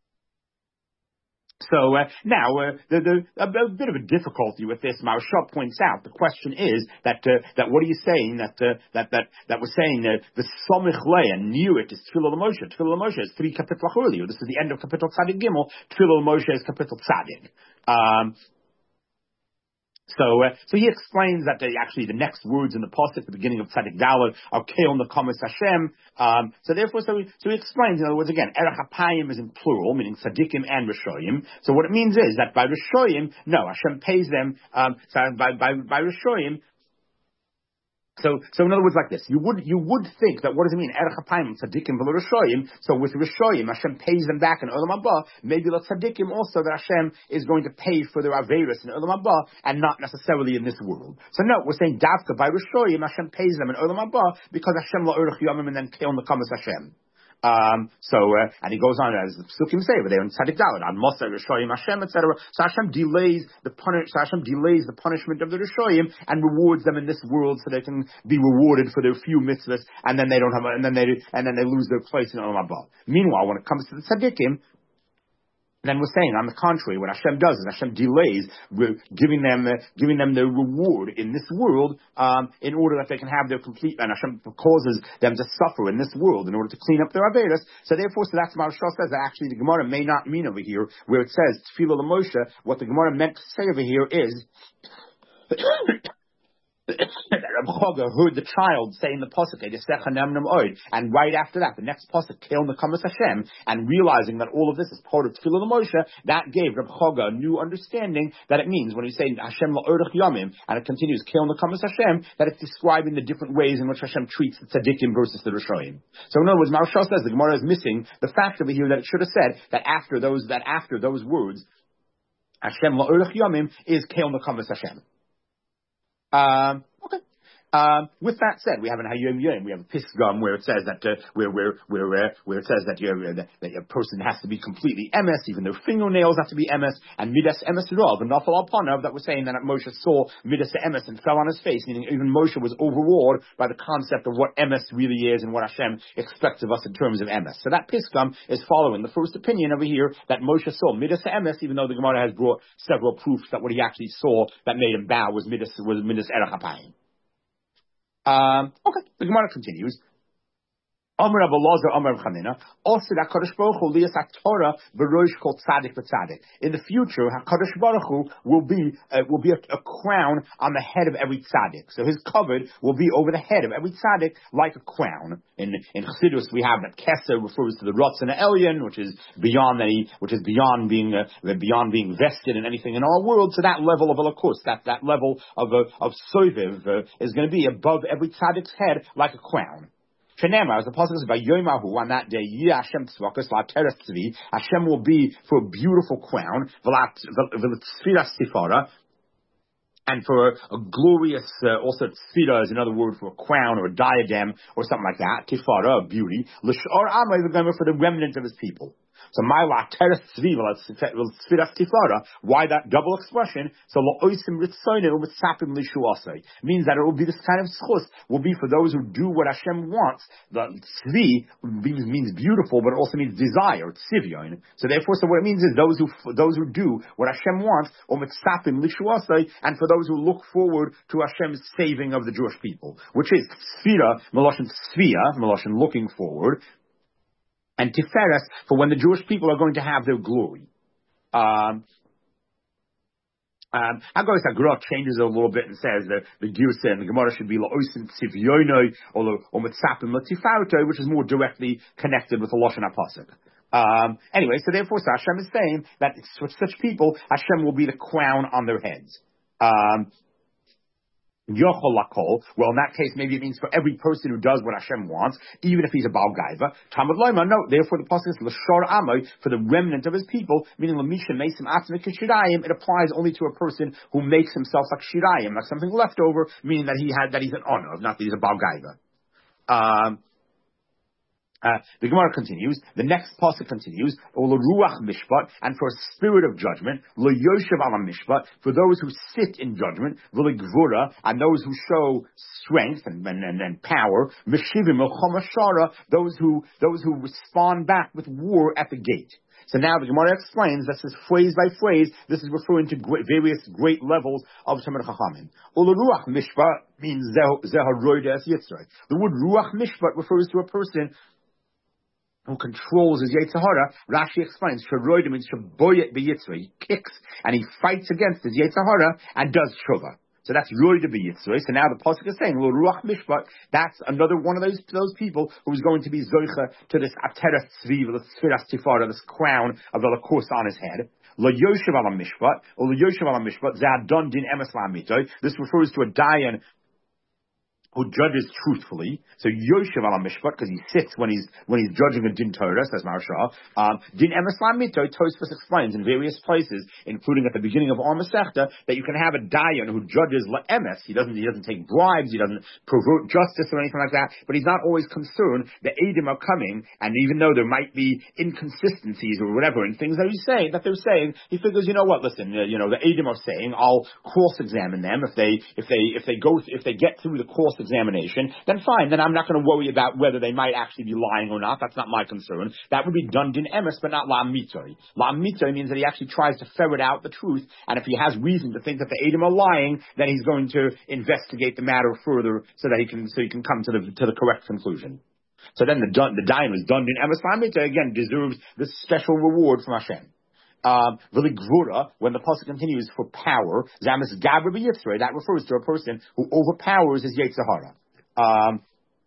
Speaker 1: So now, a bit of a difficulty with this, Maharsha points out. The question is that what are you saying that we're saying the Somich Leah knew it is Tefillah l'Moshe. Tefillah l'Moshe is 3 kapitlach earlier. This is the end of Kapitel Tzadik Gimel. Tefillah l'Moshe is Kapitel Tzadik. So he explains that actually the next words in the pasuk at the beginning of Tzadik Daled are Keil Nekamas Hashem. So he explains, in other words, again, Erech Hapayim is in plural, meaning Tzadikim and Rishoyim. So what it means is that by Rishoyim, no, Hashem pays them, by Rishoyim, So in other words, like this, you would think that what does it mean? Erech hapayim tzadikim v'lo rishoyim. So with rishoyim, Hashem pays them back in olam haba. Maybe let tzadikim also that Hashem is going to pay for their averis in olam haba and not necessarily in this world. So no, we're saying davka by rishoyim, Hashem pays them in olam haba because Hashem la'orach yamim and then keil nekamas Hashem. And he goes on as the psukim say over there in Tzadik Daled on Moshe Rishoyim Hashem, etc. So Hashem delays the punishment of the Rishoyim and rewards them in this world so they can be rewarded for their few mitzvahs, and then they don't have and then they lose their place in Olam Haba. Meanwhile, when it comes to the tzaddikim, then we're saying, on the contrary, what Hashem does is Hashem delays giving them their reward in this world in order that they can have their complete, and Hashem causes them to suffer in this world in order to clean up their avedas. So therefore, that's what Maharsha says, that actually the Gemara may not mean over here, where it says, Tefillah l'Moshe, what the Gemara meant to say over here is, Reb Chaga heard the child say in the pasuk, and right after that, the next pasuk, Keil Nekamas Hashem, and realizing that all of this is part of Tefillah l'Moshe, that gave Reb Chaga a new understanding that it means when he's saying Hashem la'orach yamim, and it continues Keil Nekamas Hashem, that it's describing the different ways in which Hashem treats the tzaddikim versus the rishoyim. So in other words, Maharsha says the Gemara is missing the fact over here that it should have said that after those words, Hashem la'orach yamim is Keil Nekamas Hashem. Okay. With that said, we have an Hayom Yom, we have a Pisgam where it says that where it says that that a person has to be completely emes, even their fingernails have to be emes, and midas emes rav, and nafal al panav, that was saying that Moshe saw midas emes and fell on his face, meaning even Moshe was overawed by the concept of what emes really is and what Hashem expects of us in terms of emes. So that Pisgam is following the first opinion over here that Moshe saw midas emes, even though the Gemara has brought several proofs that what he actually saw that made him bow was midas erech hapayim. Okay, the Gemara continues. Amar Rabbi Elazar, Amar Rabbi Chanina, also that HaKadosh Baruch Hu liyas HaTorah v'rosh kol tzadik v'tzadik. In the future, HaKadosh Baruch Hu will be a crown on the head of every tzaddik. So his covered will be over the head of every tzaddik like a crown. In Chassidus we have that Keser refers to the Ratzon Elyon, which is beyond being vested in anything in our world. So that level of Elokus, that level of Soviv is going to be above every tzaddik's head like a crown. Shenema, as the pasuk says, by Yomahu, on that day, Hashem tzvakas la'teres tzvi, Hashem will be for a beautiful crown, v'latzfiras tifara, and for a glorious, also tzfira is another word for a crown or a diadem or something like that, tifara, a beauty, l'sh'or amay, for the remnant of his people. So my la'teres tzvi v'latzfiras tifara, why that double expression? So la'oisim ritzoyne u'mitzapim lishuasai, means that it will be this kind of schus, will be for those who do what Hashem wants. The tzvi means beautiful, but it also means desire, it's sivyon. So therefore, what it means is those who do what Hashem wants, u'mitzapim lishuasai, and for those who look forward to Hashem's saving of the Jewish people, which is tzfira, meloshin tzviya, meloshin looking forward, and Tiferes, for when the Jewish people are going to have their glory. Haggadah Sagrot changes it a little bit and says that the Girsa and the Gemara should be La'osim Tzivyono or Mitzapim Latifarto, which is more directly connected with the Lashon HaPasuk. Anyway, so therefore, so Hashem is saying that for such people, Hashem will be the crown on their heads. Yochol lakol. Well, in that case, maybe it means for every person who does what Hashem wants, even if he's a Baal Gaiva. Talmud Loima, no. Therefore, the pasuk is l'shor amoy, for the remnant of his people, meaning l'misha meisim atzmik shirayim. It applies only to a person who makes himself like shirayim, like something left over, meaning that he's an honor, not that he's a Baal Gaiva. The Gemara continues, the next pasuk continues, Ola Ruach Mishpat, and for a spirit of judgment, Lo Yoshev Ala Mishpat, for those who sit in judgment, V'le Gvura, and those who show strength and power, Meshivim Ochom Ashara, those who respond back with war at the gate. So now the Gemara explains, this is phrase by phrase, this is referring to various great levels of Talmid Chachamim. Ola Ruach Mishpat means Zeharoida Es Yitzray. The word Ruach Mishpat refers to a person who controls his Yetzer Hara. Rashi explains, Sharoida means Shaboyet B'Yitzra. He kicks and he fights against his Yetzer Hara and does Shuvah. So that's Roida B'Yitzra. So now the pasuk is saying, Lo Ruach Mishpat, that's another one of those people who's going to be Zoicha to this Atera Tzvi, this Sfiras Tifara, this crown of the Lakus on his head. Lo Yoshev Ala Mishpat, or Lo Yoshev Ala Mishpat, Zadon Din Emes La'amitoy. This refers to a Dayan who judges truthfully. So Yoshev Ala Mishpat, because he sits when he's judging a Din Torah, says Maharsha. Din Emes La'amitoy, Tosfos explains in various places, including at the beginning of Or Masechta, that you can have a Dayan who judges La'emes. He doesn't take bribes, he doesn't pervert justice or anything like that, but he's not always concerned. The Eidim are coming, and even though there might be inconsistencies or whatever in things that they're saying, he figures, you know what, listen, the Eidim are saying, I'll cross-examine them. If they get through the cross-examination, then fine, then I'm not going to worry about whether they might actually be lying or not. That's not my concern. That would be done din emes, but not la'mitoi. La'mitoi means that he actually tries to ferret out the truth, and if he has reason to think that the Eidim are lying, then he's going to investigate the matter further so that he can come to the correct conclusion. So then the dayan was done din emes la'mitoi, again deserves this special reward from Hashem. V'le Gvura, when the pasuk continues for power, Zamis Gabra B'Yitzrei, that refers to a person who overpowers his Yetzer Hara.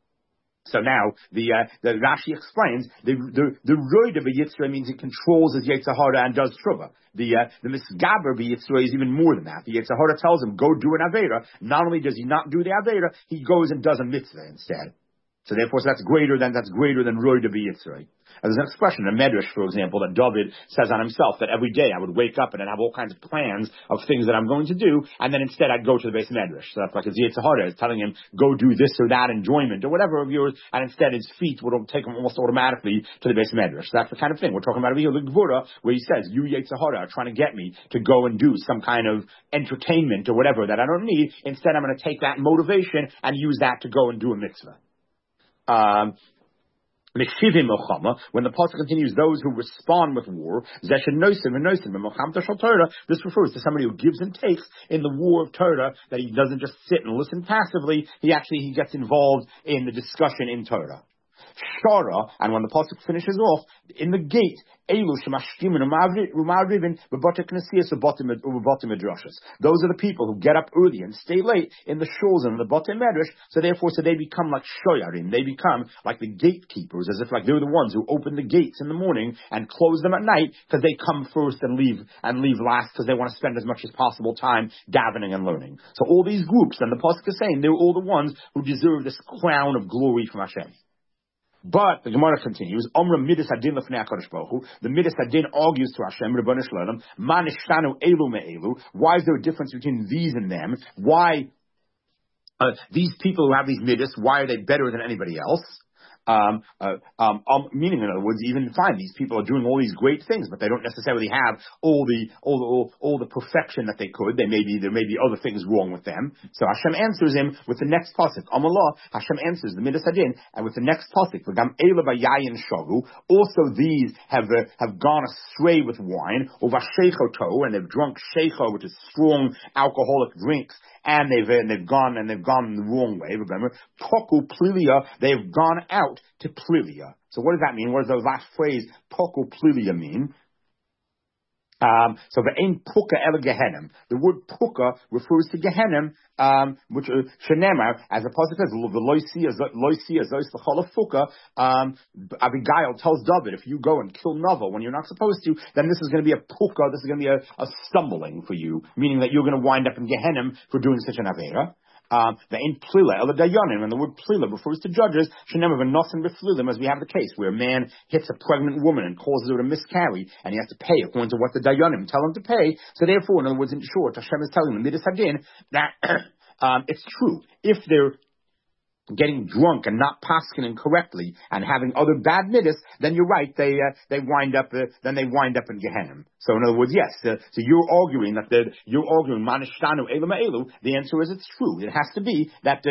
Speaker 1: So now the Rashi explains the Roida B'Yitzrei means he controls his Yetzer Hara and does Truvah. The Misgaber B'Yitzrei is even more than that. The Yetzer Hara tells him, go do an Avera. Not only does he not do the Avera, he goes and does a mitzvah instead. So therefore, that's greater than Roida B'Yitzrei. There's an expression in Medrash, for example, that David says on himself that every day I would wake up and I'd have all kinds of plans of things that I'm going to do, and then instead I'd go to the base of Medrash. So that's like his Yetzer Hara is telling him, go do this or that enjoyment or whatever of yours, and instead his feet would take him almost automatically to the base of Medrash. So that's the kind of thing we're talking about over here, the Gvura, where he says, you Yetzer Hara are trying to get me to go and do some kind of entertainment or whatever that I don't need. Instead, I'm going to take that motivation and use that to go and do a mitzvah. When the pasuk continues, those who respond with war, this refers to somebody who gives and takes in the war of Torah, that he doesn't just sit and listen passively, he gets involved in the discussion in Torah. Shara, and when the pasuk finishes off, in the gate, those are the people who get up early and stay late in the shuls and the Batei Medrash, so they become like shoyarim, they become like the gatekeepers, as if like they're the ones who open the gates in the morning and close them at night, because they come first and leave last, because they want to spend as much as possible time davening and learning. So all these groups, and the pasuk is saying, they're all the ones who deserve this crown of glory from Hashem. But the Gemara continues, Omra Midas Hadin Lefnei HaKadosh Baruch Hu, the Midas Hadin argues to Hashem, Rebbeinu Shalom, Ma nishtanu elu me'elu, why is there a difference between these and them? Why, these people who have these Midas, why are they better than anybody else? Meaning, in other words, even fine, these people are doing all these great things, but they don't necessarily have all the perfection that they could. There may be other things wrong with them. So Hashem answers him with the next pasuk. Amallah, Hashem answers the Midas Hadin, and with the next pasuk, V'gam Eila Bayayin Shagu. Also, these have gone astray with wine, over Shechoto, and they've drunk Shecho, which is strong alcoholic drinks, and they've gone the wrong way. Remember, Toku Plilia, they've gone out to Plilia. So what does that mean? What does the last phrase Toku Plilia mean? So ve'ein puka el Gehenim. The word puka refers to Gehenim, which shenemar, as the pasuk says, loisia zois l'chol fuka. Abigail tells David, if you go and kill Nava when you're not supposed to, then this is going to be a puka. This is going to be a stumbling for you, meaning that you're going to wind up in Gehenim for doing such an avera. The in plila el dayanim, and the word plila refers to judges. Shenemar v'nosen b'flilim, as we have the case where a man hits a pregnant woman and causes her to miscarry, and he has to pay according to what the dayanim tell him to pay. So therefore, in other words, in short, Hashem is telling the midas hadin that it's true if they're getting drunk and not paskening correctly and having other bad midas, then you're right. They wind up in Gehenna. So in other words, yes. So you're arguing manishtanu elama elu. The answer is it's true. It has to be that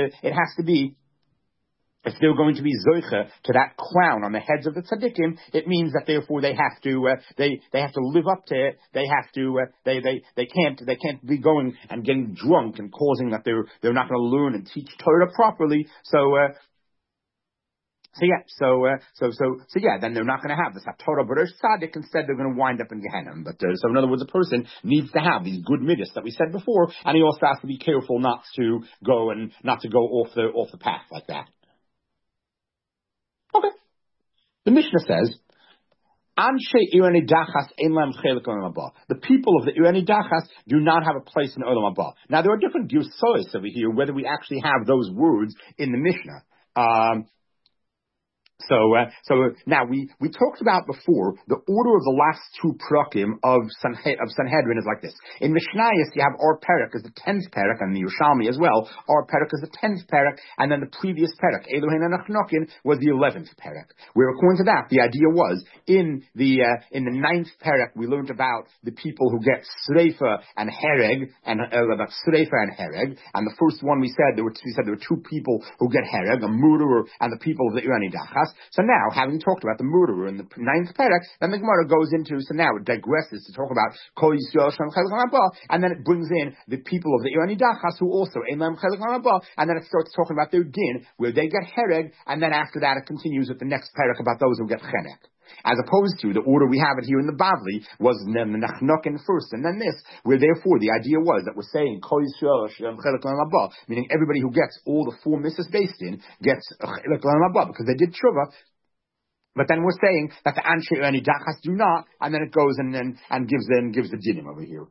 Speaker 1: if they're going to be zoicha to that crown on the heads of the tzaddikim, it means that therefore they have to live up to it. They can't be going and getting drunk and causing that they're not going to learn and teach Torah properly. So then they're not going to have this Torah B'Rosh Tzaddik. Instead, they're going to wind up in Gehenna. But so in other words, a person needs to have these good midas that we said before, and he also has to be careful not to go off the path like that. Okay. The Mishnah says, the people of the Irani Dachas do not have a place in Olam Haba. Now, there are different girsos over here, whether we actually have those words in the Mishnah. So now we talked about before the order of the last two prakim of Sanhedrin is like this. In Mishnayos you have our parak is the 10th parak, and the Yerushalmi as well. Our parak is the 10th parak, and then the previous parak Elohein Anachnokin was the 11th parak. Where according to that the idea was in the 9th parak we learned about the people who get sreifa and hereg, and about sreifa and hereg. And the first one we said there were two people who get hereg, a murderer and the people of the Irani Dachas. So now, having talked about the murderer in the 9th parak, then the Gemara goes into, so now it digresses to talk about Kol Yisrael Shem Chelik L'Haba, and then it brings in the people of the Irani Dachas who also Ein Lam Chelik L'Haba, and then it starts talking about their din, where they get hereg, and then after that it continues with the next parak about those who get chenek. As opposed to the order we have it here in the Bavli was the Nachnokin first, and then this, where therefore the idea was that we're saying Kol Yisrael Shem Chelik L'Haba, meaning everybody who gets all the 4 misses based in gets Chelik L'Haba because they did tshuva. But then we're saying that the Anshe Irani Dachas do not, and then it goes and gives the dinim over here.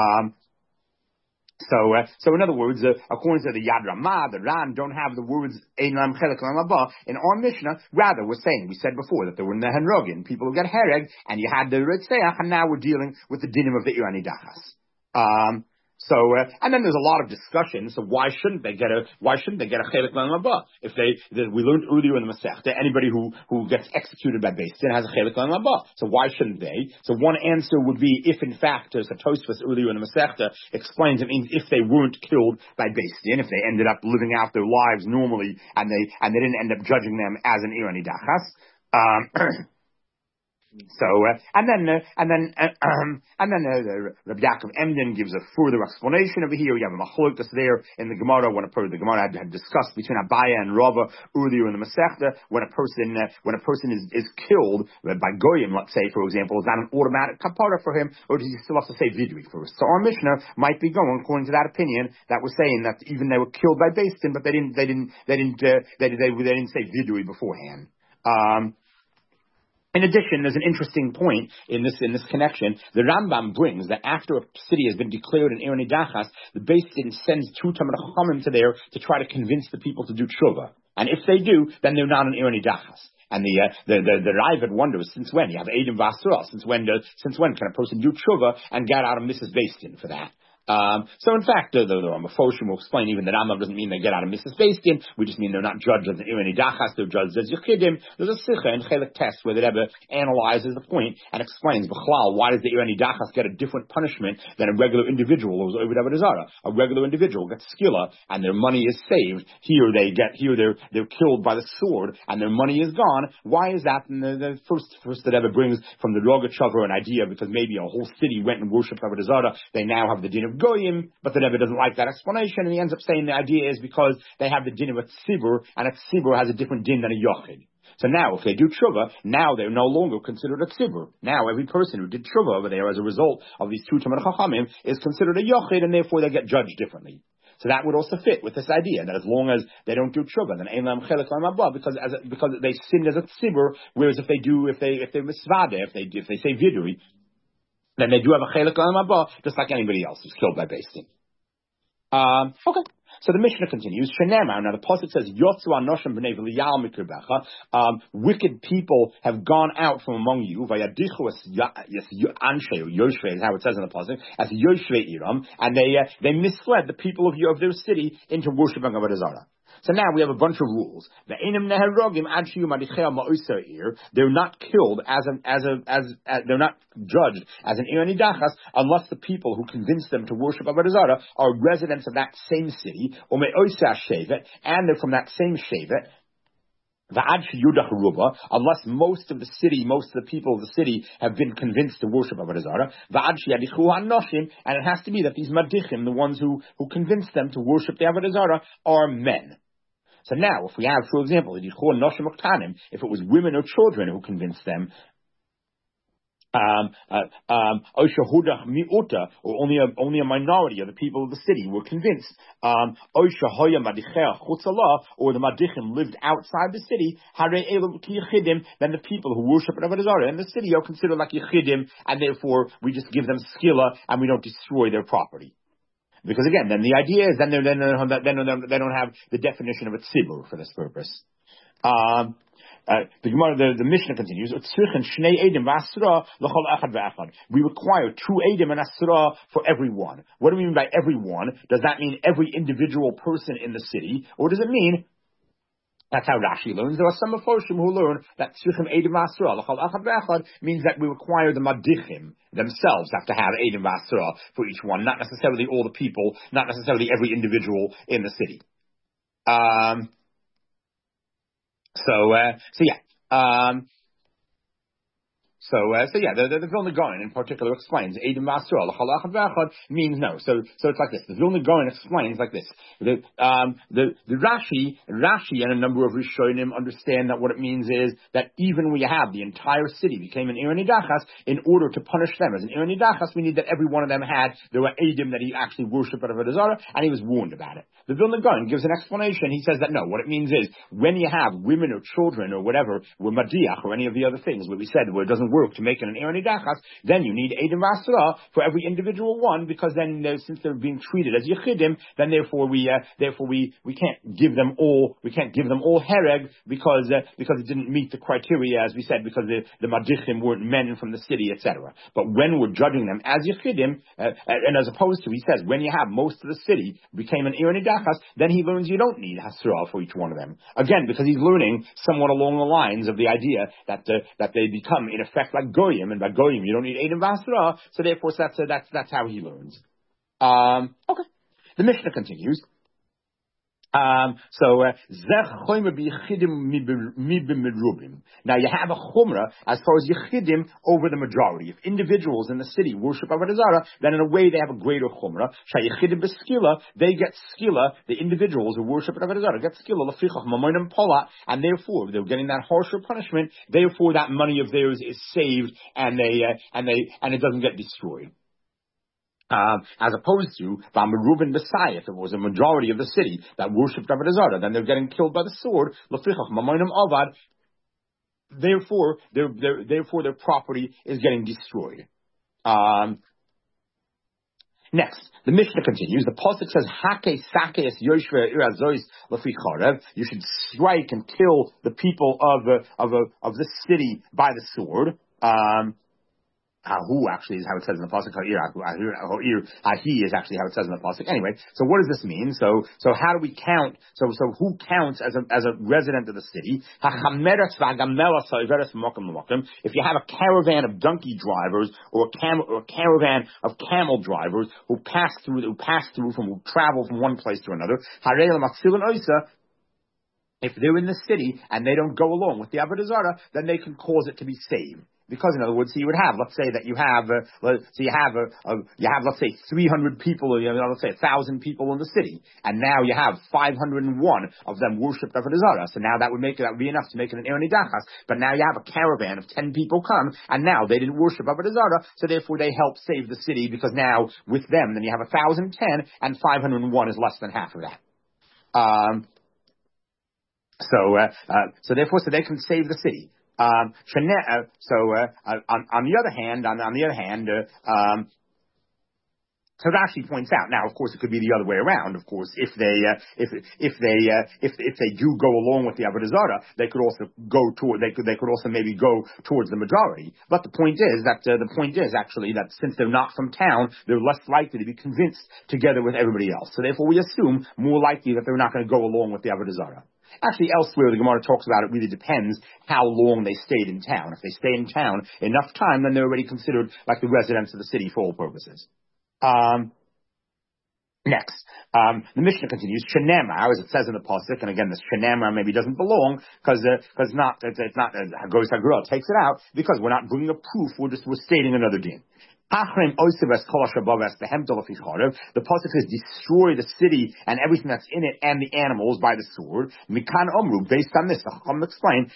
Speaker 1: So in other words, according to the Yad Ramah, the Ran don't have the words Ein Lam Chelik L'Olam Haba in our Mishnah. Rather, we said before that there were Nehenrogin, people who get hereg, and you had the Ritzeach, and now we're dealing with the dinim of the Irani Dachas. And then there's a lot of discussion. So why shouldn't they get a chelik l'olam haba? If we learned earlier in the Masechta, anybody who gets executed by Beis Din has a chelik l'olam haba. So why shouldn't they? So one answer would be if in fact, as Tosfos earlier in the Masechta explains, it means if they weren't killed by Beis Din, if they ended up living out their lives normally, and they didn't end up judging them as an Irani Dachas. So and then Rabbi Yaakov Emden gives a further explanation over here. We have a machlokes there in the Gemara when the Gemara had discussed between Abaya and Rava earlier in the Masechta when a person is killed by goyim, let's say for example, is that an automatic kapara for him, or does he still have to say vidui first? So our Mishnah might be going according to that opinion that we're saying that even they were killed by Beis Din, but they didn't say vidui beforehand. In addition, there's an interesting point in this connection. The Rambam brings that after a city has been declared an Irani Dachas, the Beis Din sends 2 Talmid Chachamim to there to try to convince the people to do tshuva. And if they do, then they're not an Irani Dachas. And the Raavad wonders, since when? You have Eidim V'Asura. Since when can a person do tshuva and get out of Mrs. Beis Din for that? So in fact, the Mephoshim will explain even that Rambam doesn't mean they get out of Mrs. Beis Din. We just mean they're not judged as an Irani Dachas, they're judged as Yechidim. There's a Sikha in Chelik Test where the Rebbe analyzes the point and explains, B'chlal, why does the Irani Dachas get a different punishment than a regular individual who's over Avodah Zarah? A regular individual gets skilla and their money is saved. Here they're killed by the sword and their money is gone. Why is that? And the first the Rebbe brings from the Rogachover an idea because maybe a whole city went and worshipped Avodah Zarah. They now have the din of goyim, but the Rebbe doesn't like that explanation, and he ends up saying the idea is because they have the din of a tzibur, and a tzibur has a different din than a yochid. So now, if they do tshuva, now they're no longer considered a tzibur. Now, every person who did tshuva over there as a result of these two Talmid Chachamim is considered a yochid, and therefore they get judged differently. So that would also fit with this idea that as long as they don't do tshuva, then ein lam chelik lam haba, because they sinned as a tzibur. Whereas if they're misvade, if they say vidui, then they do have a chelik lam haba, just like anybody else who's killed by Beis Din. Okay. So the Mishnah continues. Shenemar. Now the pasuk says, "Yotzu anoshim b'nei v'liyal mikirbecha." Wicked people have gone out from among you. Vayadichu es anshe Yoshvei is how it says in the pasuk as Yoshvei Iram, and they misled the people of their city into worshiping Avodah Zarah. So now we have a bunch of rules. They're not killed they're not judged as an Ir Nidachas unless the people who convinced them to worship Avodah Zarah are residents of that same city, and they're from that same shevet. Unless most of the people of the city have been convinced to worship Avodah Zarah, and it has to be that these madichim, the ones who convinced them to worship the Avodah Zarah, are men. So now, if we have, for example, if it was women or children who convinced them, or only a minority of the people of the city were convinced, or the madichim lived outside the city, then the people who worship at Avodah Zarah in the city are considered like yichidim, and therefore we just give them skila and we don't destroy their property. Because again, then the idea is then they don't have the definition of a tzibur for this purpose. The Mishnah continues. We require 2 edim and asra for everyone. What do we mean by everyone? Does that mean every individual person in the city, or does it mean? That's how Rashi learns. There are some Meforshim who learn that Tzrichim Eidim V'Asra L'chol Echad V'Echad means that we require the Madichim themselves have to have Eidim V'Asra for each one, not necessarily all the people, not necessarily every individual in the city. The Vilna Gaon in particular explains Eidim V'Asra L'chol Echad V'Echad means no. So it's like this. The Vilna Gaon explains like this. The Rashi and a number of Rishonim understand that what it means is that even when you have the entire city became an Ir Nidachas, in order to punish them as an Ir Nidachas, we need that every one of them there were Eidim that he actually worshipped at Avodah Zarah, and he was warned about it. The Vilna Gaon gives an explanation. He says that no, what it means is when you have women or children or whatever, were Madiach or any of the other things where we said where it doesn't work to make it an Ir Nidachas, then you need Eidim V'Asra for every individual one, because then since they're being treated as Yechidim, then therefore we can't give them all hereg because it didn't meet the criteria, as we said, because the Madichim weren't men from the city, etc. But when we're judging them as Yechidim, and as opposed to, he says, when you have most of the city became an Ir Nidachas, then he learns you don't need Hasra for each one of them. Again, because he's learning somewhat along the lines of the idea that they become in effect like Goyim, and by Goyim you don't need Eidim V'Asra, so therefore that's how he learns. Okay. The Mishnah continues. Now you have a chumrah as far as yichidim over the majority. If individuals in the city worship Avodah Zarah, then in a way they have a greater chumrah. Shayichidim b'skila, they get skila. The individuals who worship Avodah Zarah get skila lefichach mamonim pola, and therefore they're getting that harsher punishment. Therefore, that money of theirs is saved, and it doesn't get destroyed. As opposed to B'Merubin B'Sai, if it was a majority of the city that worshipped Avodah Zarah, then they're getting killed by the sword. L'fichach mamonim avad. Therefore, their property is getting destroyed. Next, the Mishnah continues. The pasuk says, "Hake sakes yoshve irazois lefi charev." You should strike and kill the people of this city by the sword. Who actually is how it says in the pasuk. He is actually how it says in the pasuk. Anyway, so what does this mean? So how do we count? So who counts as a resident of the city? If you have a caravan of donkey drivers or a caravan of camel drivers who travel from one place to another, if they're in the city and they don't go along with the Avodah Zarah, then they can cause it to be saved. Because in other words, so you would have, let's say that you have, let's say 300 people, let's say 1,000 people in the city, and now you have 501 of them worshipped Avodah Zarah. So now that would be enough to make it an Eir Nidachas. But now you have a caravan of 10 people come, and now they didn't worship Avodah Zarah, so therefore they help save the city, because now with them, then you have 1,010, and 501 is less than half of that. So therefore, so they can save the city. On the other hand, so Rashi points out. Now, of course, it could be the other way around. Of course, if they do go along with the Avodah Zarah, they could also maybe go towards the majority. But the point is actually that since they're not from town, they're less likely to be convinced together with everybody else. So therefore, we assume more likely that they're not going to go along with the Avodah Zarah. Actually, elsewhere, the Gemara talks about it really depends how long they stayed in town. If they stay in town enough time, then they're already considered like the residents of the city for all purposes. Next, the Mishnah continues, Shenemar, as it says in the Pasuk, and again, this Shenemar maybe doesn't belong, because it's not, Hagoyis HaGrua takes it out, because we're not bringing a proof, we're stating another din. The pasuk says, destroy the city and everything that's in it and the animals by the sword. Mikan Omru, based on this, the Chacham explained,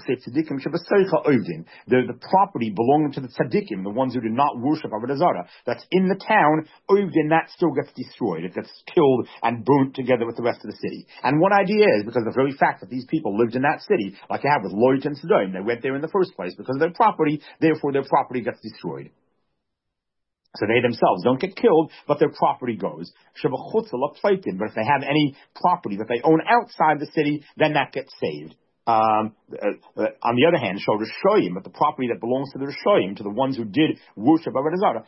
Speaker 1: the property belonging to the tzaddikim, the ones who did not worship Avodah Zarah, that's in the town, Ovdin, that still gets destroyed. It gets killed and burnt together with the rest of the city. And one idea is, because of the very fact that these people lived in that city, like you have with Lot and Sodom, they went there in the first place because of their property, therefore their property gets destroyed. So they themselves don't get killed, but their property goes. But if they have any property that they own outside the city, then that gets saved. On the other hand, but the property that belongs to the Rishoyim, to the ones who did worship Avodah Zarah,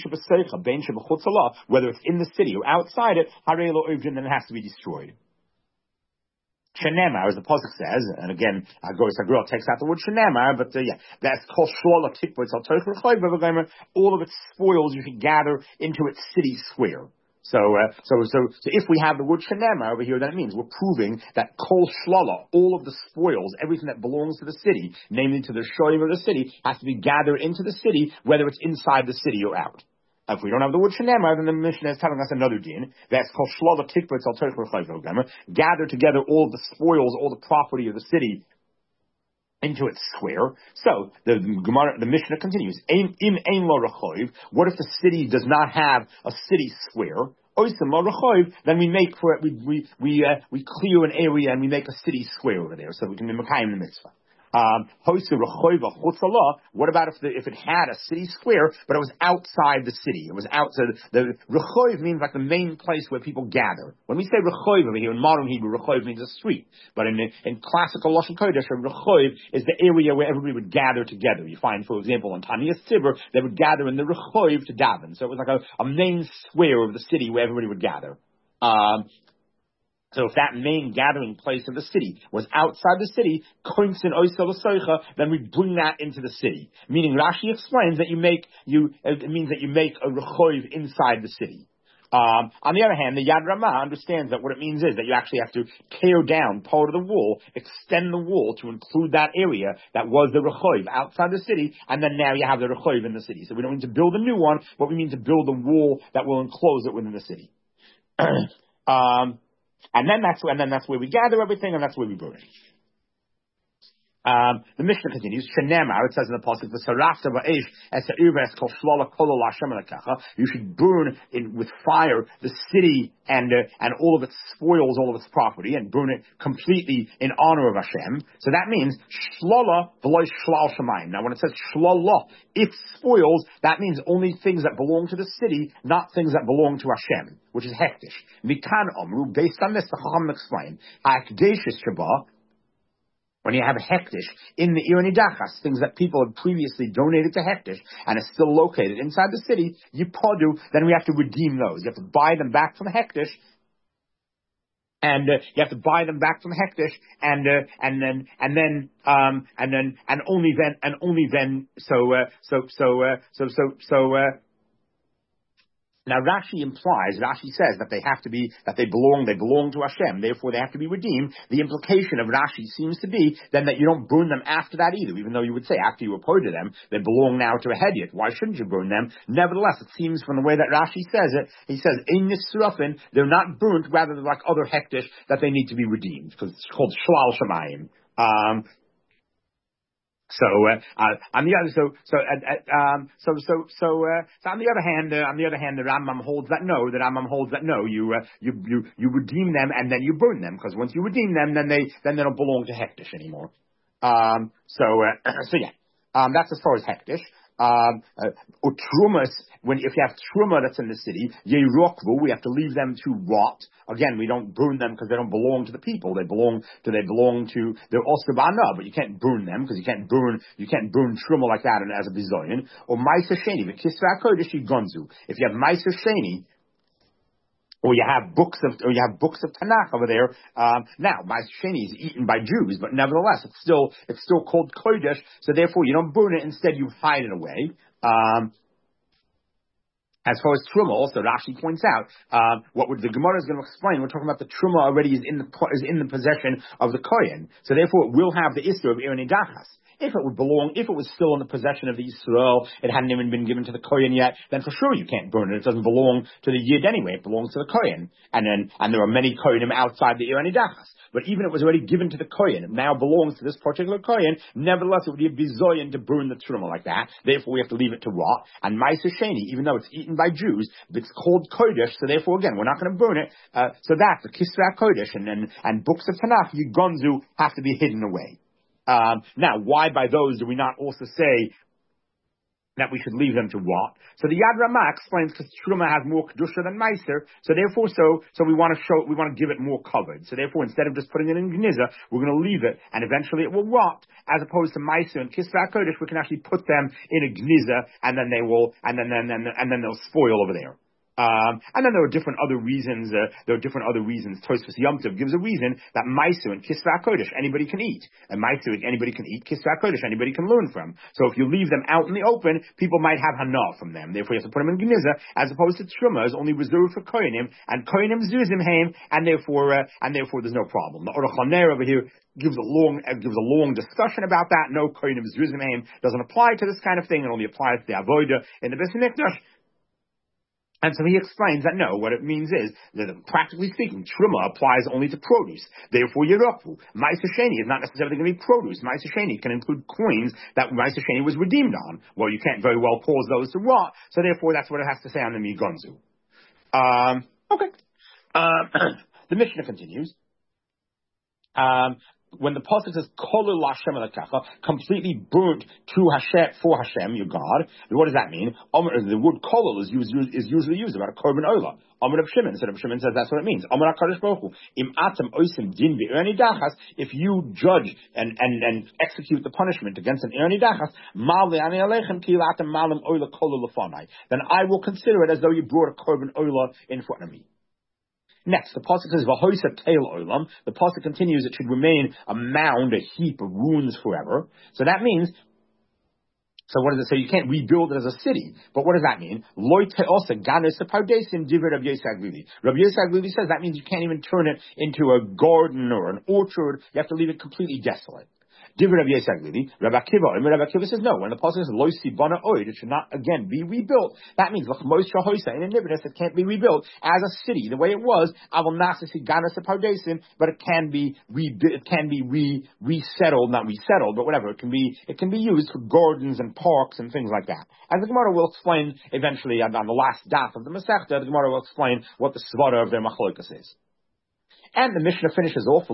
Speaker 1: whether it's in the city or outside it, then it has to be destroyed. Shenemar, as the pasuk says, and again, Hagoyis HaGrua takes out the word Shenemar, but that's called Shlola Tikvot. All of its spoils you can gather into its city square. So if we have the word Shenemar over here, then it means we're proving that Kol Shlola, all of the spoils, everything that belongs to the city, namely to the Shoyim of the city, has to be gathered into the city, whether it's inside the city or out. If we don't have the word Shenemar, then the Mishnah is telling us another din. That's called Shlola Tikvot. Gather together all the spoils, all the property of the city into its square. So the Mishnah continues. What if the city does not have a city square? Then we make for it. We clear an area and we make a city square over there, so we can be Mekayim the mitzvah. What about if it had a city square, but it was outside the city? It was outside. The Rechoiv means like the main place where people gather. When we say Rechoiv over here in modern Hebrew, Rechoiv means a street. But in classical Lashon Kodesh, Rechoiv is the area where everybody would gather together. You find, for example, in Taniyas Tzibur, they would gather in the Rechoiv to daven. So it was like a main square of the city where everybody would gather. So if that main gathering place of the city was outside the city, then we bring that into the city. Meaning Rashi explains that it means that you make a rechoiv inside the city. On the other hand, the Yad Ramah understands that what it means is that you actually have to tear down part of the wall, extend the wall to include that area that was the rechoiv outside the city, and then now you have the rechoiv in the city. So we don't need to build a new one, but we need to build a wall that will enclose it within the city. And then that's where we gather everything, and that's where we burn it. The Mishnah continues. Shenemar, it says in the pasuk, you should burn with fire the city and all of its spoils, all of its property, and burn it completely in honor of Hashem. So that means shlola v'lo shlal shemayim. Now, when it says shlola, its spoils, that means only things that belong to the city, not things that belong to Hashem, which is hektish. Mikan omru, based on this, the Chacham explain, ha'akdeshis sheba. When you have a hektish in the Eir Nidachas, things that people had previously donated to hektish and is still located inside the city, yipodu, then we have to redeem those. You have to buy them back from hektish, and you have to buy them back from hektish, and only then. Now Rashi says that they belong to Hashem, therefore they have to be redeemed. The implication of Rashi seems to be then that you don't burn them after that either, even though you would say after you appointed them, they belong now to a Hediyot. Why shouldn't you burn them? Nevertheless, it seems from the way that Rashi says it, he says, Ein Nisrafin, they're not burnt, rather they're like other hektish, that they need to be redeemed, because it's called Shlal Shemayim. So on the other hand, the Rambam holds that no. You redeem them and then you burn them, because once you redeem them, then they don't belong to hektish anymore. That's as far as hektish. Trumas, if you have truma that's in the city, yerokvu, we have to leave them to rot. Again, we don't burn them because they don't belong to the people. They're also bana, but you can't burn them because you can't burn truma like that as a bizoyin. Or ma'aser sheni, the kisva kodesh gonzu. If you have ma'aser sheni, or you have books of Tanakh over there. Now, Ma'aser Sheni is eaten by Jews, but nevertheless, it's still called Kodesh. So therefore, you don't burn it. Instead, you hide it away. As far as Truma, also Rashi points out, the Gemara is going to explain. We're talking about the Truma already is in the possession of the Kohen. So therefore, it will have the Isra of Irnei Dachas. If it was still in the possession of the Yisrael, it hadn't even been given to the Kohen yet, then for sure you can't burn it. It doesn't belong to the Yid anyway. It belongs to the Kohen. And there are many Kohenim outside the Irnei Dachas. But even if it was already given to the Kohen, it now belongs to this particular Kohen, nevertheless it would be a bizoyin to burn the Truma like that. Therefore we have to leave it to rot. And Ma'aser Sheni, even though it's eaten by Jews, it's called Kodesh, so therefore again, we're not going to burn it. So that, the Kisra Kodesh and books of Tanakh, Yigonzu, have to be hidden away. Now, why by those do we not also say that we should leave them to rot? So the Yad Ramah explains because Truma has more kedusha than Meiser, so therefore, so we want to give it more covered. So therefore, instead of just putting it in Gniza, we're going to leave it, and eventually it will rot. As opposed to Meiser and Kisra Kodesh, we can actually put them in a Gniza, and then they'll spoil over there. And then there are different other reasons. Tosfos Yom Tov gives a reason that Meiser and Kisra Kodesh anybody can eat, and Meiser anybody can eat. Kisra Kodesh anybody can learn from. So if you leave them out in the open, people might have hana from them. Therefore, you have to put them in Gniza, as opposed to Truma is only reserved for Kohenim, and Kohenim zuzim heim, and therefore there's no problem. The Orach HaNer over here gives a long discussion about that. No, Kohenim zuzim heim doesn't apply to this kind of thing. It only applies to the avoda in the Beis Hamikdash. And so he explains that no, what it means is that practically speaking, Truma applies only to produce. Therefore, Yeroku. Ma'aser Sheni is not necessarily going to be produce. Ma'aser Sheni can include coins that Ma'aser Sheni was redeemed on. Well, you can't very well cause those to rot, so therefore that's what it has to say on the Migonzu. Okay. The Mishnah continues. When the pasuk says "Kolul Hashem Elakacha," completely burnt to Hashem, for Hashem, your God, what does that mean? The word "kolul" is usually used about a korban olah. Amar Reb Shimon, so Reb Shimon says that's what it means. Amar HaKadosh Baruch Hu, Im atem oisim din v'irnei dachas, if you judge and execute the punishment against an irnei dachas, mal le'anei alechem ki atem malim oila kolul lefanai, then I will consider it as though you brought a korban olah in front of me. Next, the pasuk says "V'hoisa teil olam." The pasuk continues; it should remain a mound, a heap of ruins forever. So that means. So what does it say? You can't rebuild it as a city. But what does that mean? Lo te'osa ganis pardesim divrei Rabbi Yosef Aglili. Rabbi Yosef Aglili says that means you can't even turn it into a garden or an orchard. You have to leave it completely desolate. Divrei Rabbi Yosef Aglili. Rabbi Akiva says no. When the pasuk says lo sibana oid, it should not again be rebuilt. That means l'chmos shahoisa in a nivus, it can't be rebuilt as a city the way it was. Avol nasasi ganas pardesim, but it can be resettled, not resettled, but whatever. It can be used for gardens and parks and things like that. As the Gemara will explain eventually on the last daf of the Masechta, the Gemara will explain what the svara of their machlokas is. And the Mishnah finishes off,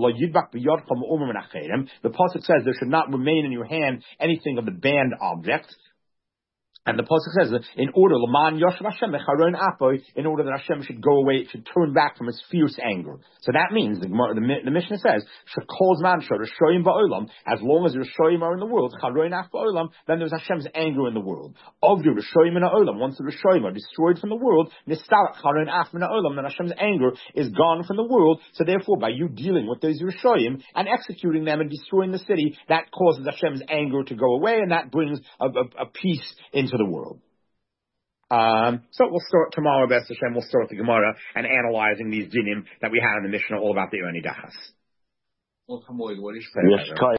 Speaker 1: the pasuk says there should not remain in your hand anything of the banned object. And the pasuk says that in order that Hashem should go away, it should turn back from its fierce anger. So that means the Mishnah says as long as the Rishoyim are in the world, then there's Hashem's anger in the world. Of the Rishoyim in Olam, once the Rishoyim are destroyed from the world, then Hashem's anger is gone from the world. So therefore, by you dealing with those Rishoyim and executing them and destroying the city, that causes Hashem's anger to go away, and that brings a peace into the world. So we'll start tomorrow, B'ez Hashem, we'll start the Gemara and analyzing these dinim that we had in the Mishnah all about the Erni Dachas.
Speaker 2: What is